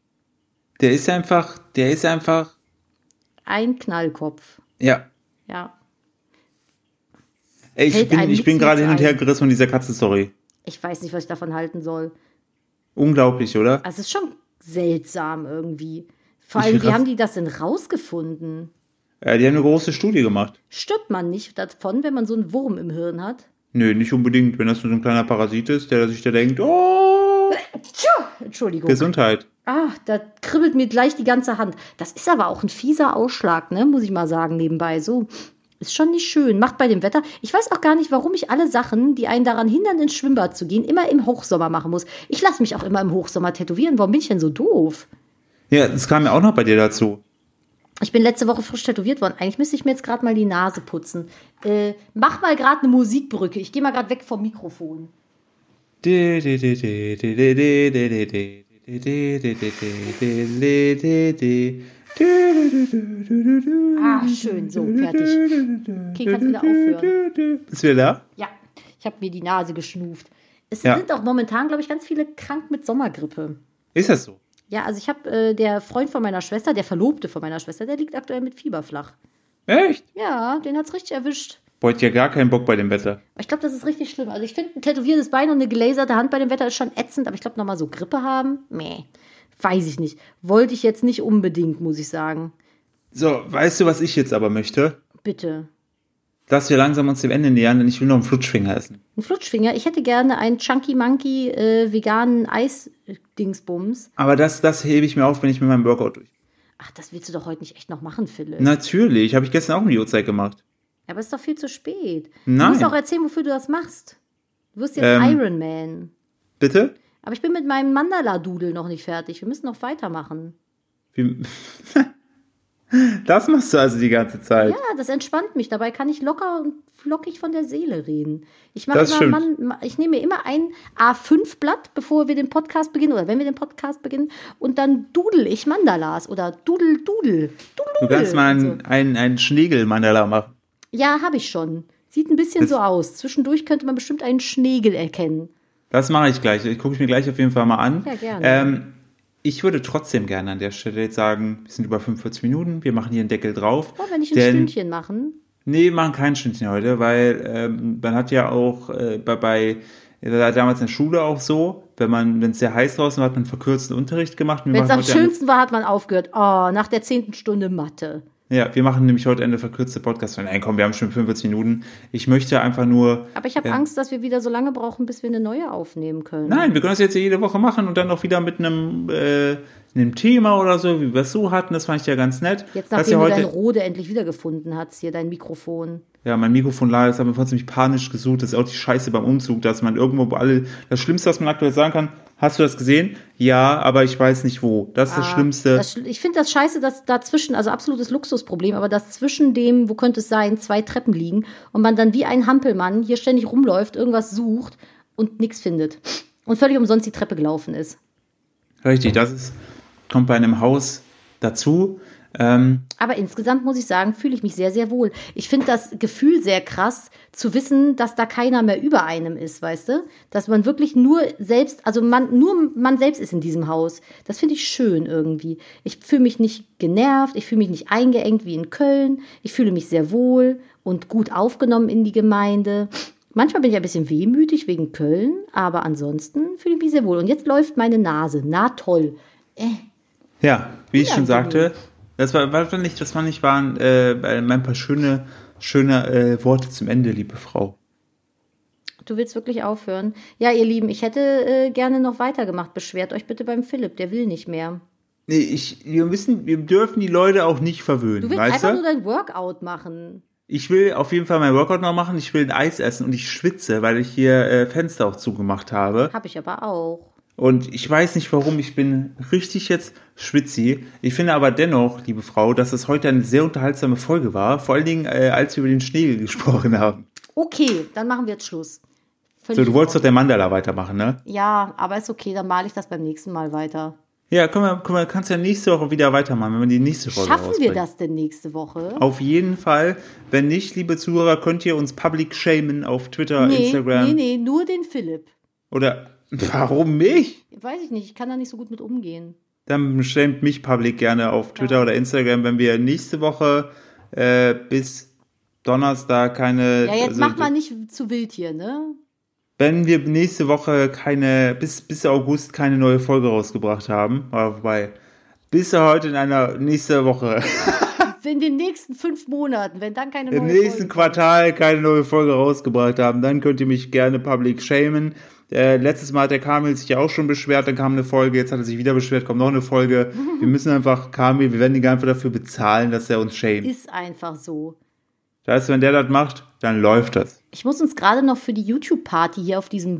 [SPEAKER 1] Der ist einfach, der ist einfach,
[SPEAKER 2] ein Knallkopf.
[SPEAKER 1] ja.
[SPEAKER 2] Ja.
[SPEAKER 1] Ey, ich
[SPEAKER 2] Fällt
[SPEAKER 1] bin,
[SPEAKER 2] einem
[SPEAKER 1] ich bin
[SPEAKER 2] nichts
[SPEAKER 1] gerade hin und
[SPEAKER 2] ein.
[SPEAKER 1] her gerissen von dieser Katzenstory.
[SPEAKER 2] Ich weiß nicht, was ich davon halten soll.
[SPEAKER 1] Unglaublich, oder?
[SPEAKER 2] Also es ist schon seltsam irgendwie. Vor
[SPEAKER 1] Ich
[SPEAKER 2] allem, wie
[SPEAKER 1] raff-
[SPEAKER 2] haben die das denn rausgefunden?
[SPEAKER 1] Äh, die haben eine große Studie gemacht.
[SPEAKER 2] Stirbt man nicht davon, wenn man so einen Wurm im Hirn hat?
[SPEAKER 1] Nö, nicht unbedingt. Wenn das nur so ein kleiner Parasit ist, der sich da denkt, oh,
[SPEAKER 2] Entschuldigung.
[SPEAKER 1] Gesundheit.
[SPEAKER 2] Ah, da kribbelt mir gleich die ganze Hand. Das ist aber auch ein fieser Ausschlag, ne? Muss ich mal sagen, nebenbei. So, ist schon nicht schön. Macht bei dem Wetter. Ich weiß auch gar nicht, warum ich alle Sachen, die einen daran hindern, ins Schwimmbad zu gehen, immer im Hochsommer machen muss. Ich lasse mich auch immer im Hochsommer tätowieren. Warum bin ich denn so doof?
[SPEAKER 1] Ja, das kam ja auch noch bei dir dazu.
[SPEAKER 2] Ich bin letzte Woche frisch tätowiert worden. Eigentlich müsste ich mir jetzt gerade mal die Nase putzen. Äh, mach mal gerade eine Musikbrücke. Ich gehe mal gerade weg vom Mikrofon. Ah, schön. So, fertig. Okay, kannst wieder aufhören.
[SPEAKER 1] Ist wieder da?
[SPEAKER 2] Ja, ich habe mir die Nase geschnuft. Es
[SPEAKER 1] Ja.
[SPEAKER 2] sind auch momentan, glaube ich, ganz viele krank mit Sommergrippe.
[SPEAKER 1] Ist das so?
[SPEAKER 2] Ja, also ich habe äh, der Freund von meiner Schwester, der Verlobte von meiner Schwester, der liegt aktuell mit Fieber flach.
[SPEAKER 1] Echt?
[SPEAKER 2] Ja, den hat's richtig erwischt.
[SPEAKER 1] Boah, ich hab ja gar keinen Bock bei dem Wetter.
[SPEAKER 2] Aber ich glaube, das ist richtig schlimm. Also ich finde, ein tätowiertes Bein und eine gelaserte Hand bei dem Wetter ist schon ätzend, aber ich glaube, nochmal so Grippe haben, meh, weiß ich nicht. Wollte ich jetzt nicht unbedingt, muss ich sagen.
[SPEAKER 1] So, weißt du, was ich jetzt aber möchte?
[SPEAKER 2] Bitte.
[SPEAKER 1] dass wir langsam uns dem Ende nähern, denn ich will noch einen Flutschfinger essen.
[SPEAKER 2] Ein Flutschfinger? Ich hätte gerne einen Chunky Monkey äh, veganen Eis-Dingsbums.
[SPEAKER 1] Aber das, das hebe ich mir auf, wenn ich mit meinem Workout durch.
[SPEAKER 2] Ach, das willst du doch heute nicht echt noch machen, Philipp.
[SPEAKER 1] Natürlich, habe ich gestern auch um die Uhrzeit gemacht.
[SPEAKER 2] Ja, aber es ist doch viel zu spät.
[SPEAKER 1] Nein.
[SPEAKER 2] Du musst auch erzählen, wofür du das machst. Du wirst jetzt
[SPEAKER 1] Ähm,
[SPEAKER 2] Iron Man.
[SPEAKER 1] Bitte?
[SPEAKER 2] Aber ich bin mit meinem Mandala-Doodle noch nicht fertig. Wir müssen noch weitermachen.
[SPEAKER 1] Wie, das machst du also die ganze Zeit.
[SPEAKER 2] Ja, das entspannt mich. Dabei kann ich locker und flockig von der Seele reden. Ich mache
[SPEAKER 1] Das
[SPEAKER 2] immer,
[SPEAKER 1] stimmt.
[SPEAKER 2] Mann, ich nehme mir immer ein A fünf Blatt, bevor wir den Podcast beginnen oder wenn wir den Podcast beginnen, und dann doodle ich Mandalas oder doodle doodle.
[SPEAKER 1] Du kannst mal
[SPEAKER 2] Also,
[SPEAKER 1] einen, einen, einen Schnegel-Mandala machen.
[SPEAKER 2] ja, habe ich schon. Sieht ein bisschen
[SPEAKER 1] Das-
[SPEAKER 2] so aus. Zwischendurch könnte man bestimmt einen Schnegel erkennen.
[SPEAKER 1] Das mache ich gleich. Ich gucke ich mir gleich auf jeden Fall mal an.
[SPEAKER 2] Ja, gerne.
[SPEAKER 1] Ähm, ich würde trotzdem gerne an der Stelle jetzt sagen, wir sind über fünfundvierzig Minuten, wir machen hier einen Deckel drauf.
[SPEAKER 2] Wollen wir nicht ein
[SPEAKER 1] denn,
[SPEAKER 2] Stündchen machen?
[SPEAKER 1] Nee, wir machen kein Stündchen heute, weil ähm, man hat ja auch äh, bei, bei äh, damals in der Schule auch so, wenn man, wenn es sehr heiß draußen war, hat man verkürzten Unterricht gemacht. Wir
[SPEAKER 2] Wenn es
[SPEAKER 1] machen
[SPEAKER 2] am
[SPEAKER 1] heute eine-
[SPEAKER 2] schönsten war, hat man aufgehört. Oh, nach der zehnten Stunde Mathe.
[SPEAKER 1] Ja, wir machen nämlich heute eine verkürzte Podcast. Nein, komm, wir haben schon fünfundvierzig Minuten. Ich möchte einfach nur.
[SPEAKER 2] Aber ich habe
[SPEAKER 1] Ja.
[SPEAKER 2] Angst, dass wir wieder so lange brauchen, bis wir eine neue aufnehmen können.
[SPEAKER 1] Nein, wir können das jetzt jede Woche machen und dann auch wieder mit einem, äh, einem Thema oder so, wie wir es so hatten. Das fand ich ja ganz nett.
[SPEAKER 2] Jetzt,
[SPEAKER 1] Das ist
[SPEAKER 2] nachdem
[SPEAKER 1] ja
[SPEAKER 2] du
[SPEAKER 1] heute.
[SPEAKER 2] dein Rode endlich wiedergefunden hast, hier dein Mikrofon.
[SPEAKER 1] Ja, mein Mikrofon lag, das haben wir vorhin ziemlich panisch gesucht. Das ist auch die Scheiße beim Umzug, dass man irgendwo wo alle. Das Schlimmste, was man aktuell sagen kann, hast du das gesehen? Ja, aber ich weiß nicht wo. Das ist das Schlimmste.
[SPEAKER 2] Das, ich finde das scheiße, dass dazwischen, also absolutes Luxusproblem, aber dass zwischen dem, wo könnte es sein, zwei Treppen liegen und man dann wie ein Hampelmann hier ständig rumläuft, irgendwas sucht und nichts findet. Und völlig umsonst die Treppe gelaufen ist.
[SPEAKER 1] Richtig, das ist, kommt bei einem Haus dazu. Ähm,
[SPEAKER 2] Aber insgesamt muss ich sagen, fühle ich mich sehr, sehr wohl. Ich finde das Gefühl sehr krass, zu wissen, dass da keiner mehr über einem ist, weißt du? Dass man wirklich nur selbst, also man, nur man selbst ist in diesem Haus. Das finde ich schön irgendwie. Ich fühle mich nicht genervt, ich fühle mich nicht eingeengt wie in Köln. Ich fühle mich sehr wohl und gut aufgenommen in die Gemeinde. Manchmal bin ich ein bisschen wehmütig wegen Köln, aber ansonsten fühle ich mich sehr wohl. Und jetzt läuft meine Nase. Na toll. Äh.
[SPEAKER 1] Ja, wie ich schon
[SPEAKER 2] Unangenehm.
[SPEAKER 1] sagte, das war, war nicht, das war nicht waren äh, ein paar schöne, schöne äh, Worte zum Ende, liebe Frau.
[SPEAKER 2] Du willst wirklich aufhören? Ja, ihr Lieben, ich hätte äh, gerne noch weitergemacht. Beschwert euch bitte beim Philipp, der will nicht mehr.
[SPEAKER 1] Nee, ich, wir müssen, wir dürfen die Leute auch nicht verwöhnen,
[SPEAKER 2] Du willst
[SPEAKER 1] weißt
[SPEAKER 2] einfach
[SPEAKER 1] du?
[SPEAKER 2] nur dein Workout machen.
[SPEAKER 1] Ich will auf jeden Fall mein Workout noch machen, ich will ein Eis essen und ich schwitze, weil ich hier äh, Fenster auch zugemacht habe.
[SPEAKER 2] Hab ich aber auch.
[SPEAKER 1] Und ich weiß nicht warum, ich bin richtig jetzt schwitzi. Ich finde aber dennoch, liebe Frau, dass es heute eine sehr unterhaltsame Folge war. Vor allen Dingen, äh, als wir über den Schnee gesprochen haben.
[SPEAKER 2] Okay, dann machen wir jetzt Schluss. Völlig
[SPEAKER 1] So, du
[SPEAKER 2] in
[SPEAKER 1] wolltest doch
[SPEAKER 2] Ordnung.
[SPEAKER 1] der Mandala weitermachen, ne?
[SPEAKER 2] Ja, aber ist okay, dann male ich das beim nächsten Mal weiter.
[SPEAKER 1] Ja, guck mal, guck mal, kannst ja nächste Woche wieder weitermachen, wenn wir die nächste Folge
[SPEAKER 2] Schaffen wir
[SPEAKER 1] rausbringen.
[SPEAKER 2] das denn nächste Woche?
[SPEAKER 1] Auf jeden Fall. Wenn nicht, liebe Zuhörer, könnt ihr uns public shamen auf Twitter,
[SPEAKER 2] nee,
[SPEAKER 1] Instagram.
[SPEAKER 2] nee, nee, nur den Philipp.
[SPEAKER 1] Oder, warum mich?
[SPEAKER 2] Weiß ich nicht, ich kann da nicht so gut mit umgehen.
[SPEAKER 1] Dann shamet mich public gerne auf Twitter
[SPEAKER 2] Ja.
[SPEAKER 1] oder Instagram, wenn wir nächste Woche äh, bis Donnerstag keine...
[SPEAKER 2] Ja, jetzt
[SPEAKER 1] also,
[SPEAKER 2] mach mal nicht zu wild hier, ne?
[SPEAKER 1] Wenn wir nächste Woche keine, bis, bis August keine neue Folge rausgebracht haben, aber wobei, bis heute in einer, nächste Woche,
[SPEAKER 2] In den nächsten fünf Monaten, wenn dann keine neue
[SPEAKER 1] im nächsten
[SPEAKER 2] Folge
[SPEAKER 1] Quartal keine neue Folge rausgebracht haben, dann könnt ihr mich gerne public shamen. Äh, letztes Mal hat der Kamil sich ja auch schon beschwert, dann kam eine Folge, jetzt hat er sich wieder beschwert, kommt noch eine Folge. Wir müssen einfach, Kamil, wir werden ihn einfach dafür bezahlen, dass er uns shamed.
[SPEAKER 2] ist einfach so.
[SPEAKER 1] Das heißt, wenn der das macht, dann läuft das.
[SPEAKER 2] Ich muss uns gerade noch für die YouTube-Party hier auf diesem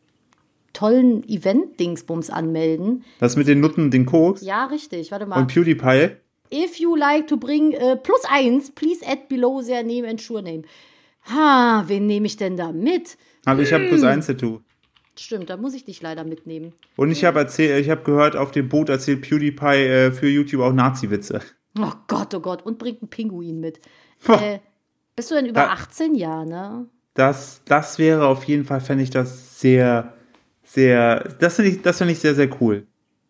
[SPEAKER 2] tollen Event-Dingsbums anmelden.
[SPEAKER 1] Das mit den Nutten, den Koks
[SPEAKER 2] Ja, richtig. Warte mal.
[SPEAKER 1] und PewDiePie.
[SPEAKER 2] If you like to bring äh, plus eins, please add below their name and sure name. Ha, wen nehme ich denn da mit?
[SPEAKER 1] Aber ich habe plus eins Tattoo.
[SPEAKER 2] Stimmt, da muss ich dich leider mitnehmen.
[SPEAKER 1] Und ich habe erzählt, ich habe gehört, auf dem Boot erzählt PewDiePie äh, für YouTube auch Nazi-Witze.
[SPEAKER 2] Oh Gott, oh Gott. Und bringt einen Pinguin mit.
[SPEAKER 1] Boah.
[SPEAKER 2] Äh, bist du denn über
[SPEAKER 1] Da-
[SPEAKER 2] achtzehn Jahre, ne?
[SPEAKER 1] Das, das wäre auf jeden Fall, fände ich das sehr, sehr, das finde ich, das finde ich sehr, sehr cool.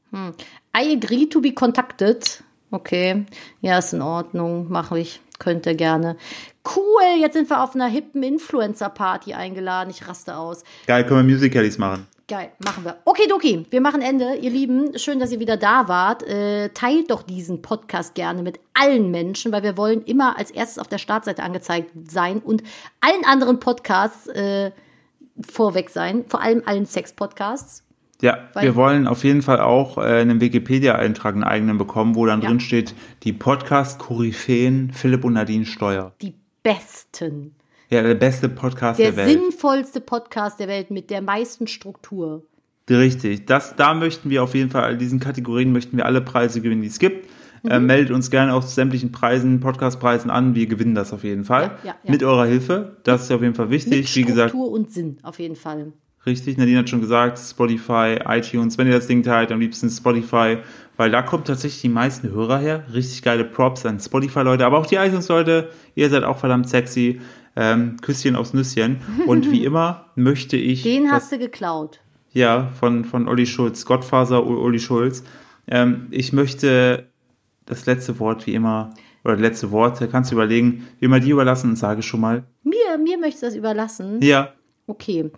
[SPEAKER 2] I agree to be contacted. Okay, ja, ist in Ordnung, mache ich, könnte gerne. Cool, jetzt sind wir auf einer hippen Influencer-Party eingeladen, ich raste aus.
[SPEAKER 1] Geil, können wir Musicalies machen.
[SPEAKER 2] Geil, machen wir. Okidoki, wir machen Ende. Ihr Lieben, schön, dass ihr wieder da wart. Äh, teilt doch diesen Podcast gerne mit allen Menschen, weil wir wollen immer als erstes auf der Startseite angezeigt sein und allen anderen Podcasts äh, vorweg sein. Vor allem allen Sex-Podcasts.
[SPEAKER 1] Ja,
[SPEAKER 2] Weil-
[SPEAKER 1] wir wollen auf jeden Fall auch äh, einen Wikipedia-Eintrag, einen eigenen bekommen, wo dann
[SPEAKER 2] Ja.
[SPEAKER 1] drin steht, die Podcast-Koryphäen Philipp und Nadine Steuer.
[SPEAKER 2] Die besten.
[SPEAKER 1] Ja, der beste Podcast
[SPEAKER 2] Der
[SPEAKER 1] der, Welt.
[SPEAKER 2] sinnvollste Podcast der Welt mit der meisten Struktur.
[SPEAKER 1] Richtig. Das, da möchten wir auf jeden Fall, in diesen Kategorien möchten wir alle Preise gewinnen, die es gibt.
[SPEAKER 2] Mhm.
[SPEAKER 1] Äh, meldet uns gerne auf sämtlichen Preisen, Podcastpreisen an. Wir gewinnen das auf jeden Fall.
[SPEAKER 2] Ja, ja, ja.
[SPEAKER 1] Mit eurer Hilfe. Das ist auf jeden Fall wichtig.
[SPEAKER 2] Mit
[SPEAKER 1] Wie gesagt,
[SPEAKER 2] Struktur und Sinn, auf jeden Fall.
[SPEAKER 1] richtig. Nadine hat schon gesagt, Spotify, iTunes. Wenn ihr das Ding teilt, am liebsten Spotify. Weil da kommt tatsächlich die meisten Hörer her. Richtig geile Props an Spotify-Leute. Aber auch die iTunes-Leute. Ihr seid auch verdammt sexy. Ähm, Küsschen aufs Nüsschen. Und wie immer möchte ich...
[SPEAKER 2] Den
[SPEAKER 1] dass-
[SPEAKER 2] hast du geklaut.
[SPEAKER 1] Ja, von, von Olli Schulz, Gottfaser Olli Schulz. Ähm, ich möchte das letzte Wort wie immer, oder letzte Worte, kannst du überlegen, wie immer die überlassen und sage schon mal.
[SPEAKER 2] Mir, mir möchtest du das überlassen?
[SPEAKER 1] Ja,
[SPEAKER 2] Okay.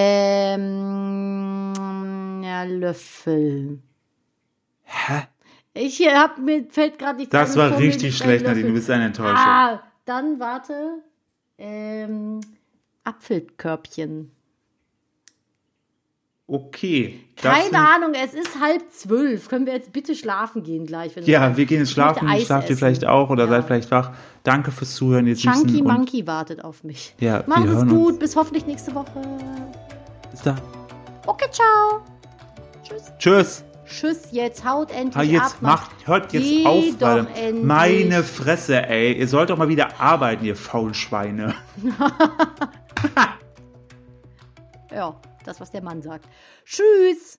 [SPEAKER 2] Ähm, ja, Löffel.
[SPEAKER 1] Hä?
[SPEAKER 2] Ich hier hab, mir fällt gerade nicht
[SPEAKER 1] Das
[SPEAKER 2] ein,
[SPEAKER 1] war
[SPEAKER 2] vor mir
[SPEAKER 1] richtig
[SPEAKER 2] liegt ein
[SPEAKER 1] schlecht, Nadine,
[SPEAKER 2] Löffel.
[SPEAKER 1] du bist eine Enttäuschung.
[SPEAKER 2] Ah, dann warte. Ähm, Apfelkörbchen.
[SPEAKER 1] Okay. das
[SPEAKER 2] Keine
[SPEAKER 1] sind-
[SPEAKER 2] Ahnung, es ist halb zwölf. Können wir jetzt bitte schlafen gehen gleich? Wenn
[SPEAKER 1] Ja,
[SPEAKER 2] du-
[SPEAKER 1] wir gehen jetzt
[SPEAKER 2] Ich möchte
[SPEAKER 1] schlafen,
[SPEAKER 2] Eis
[SPEAKER 1] schlaft ihr
[SPEAKER 2] essen.
[SPEAKER 1] vielleicht auch oder
[SPEAKER 2] Ja.
[SPEAKER 1] seid vielleicht wach. Danke fürs Zuhören, ihr
[SPEAKER 2] Chunky
[SPEAKER 1] Süßen. Und
[SPEAKER 2] Monkey wartet auf mich.
[SPEAKER 1] Ja,
[SPEAKER 2] Macht
[SPEAKER 1] wir
[SPEAKER 2] es
[SPEAKER 1] hören
[SPEAKER 2] gut,
[SPEAKER 1] uns.
[SPEAKER 2] bis hoffentlich nächste Woche.
[SPEAKER 1] bis dann.
[SPEAKER 2] Okay, ciao. Tschüss.
[SPEAKER 1] Tschüss.
[SPEAKER 2] Tschüss, jetzt haut endlich
[SPEAKER 1] Ah,
[SPEAKER 2] ab.
[SPEAKER 1] jetzt macht, hört jetzt
[SPEAKER 2] Geh
[SPEAKER 1] auf,
[SPEAKER 2] doch
[SPEAKER 1] Leute.
[SPEAKER 2] endlich.
[SPEAKER 1] Meine Fresse, ey. Ihr sollt doch mal wieder arbeiten, ihr Faulschweine.
[SPEAKER 2] Ja, das, was der Mann sagt. Tschüss.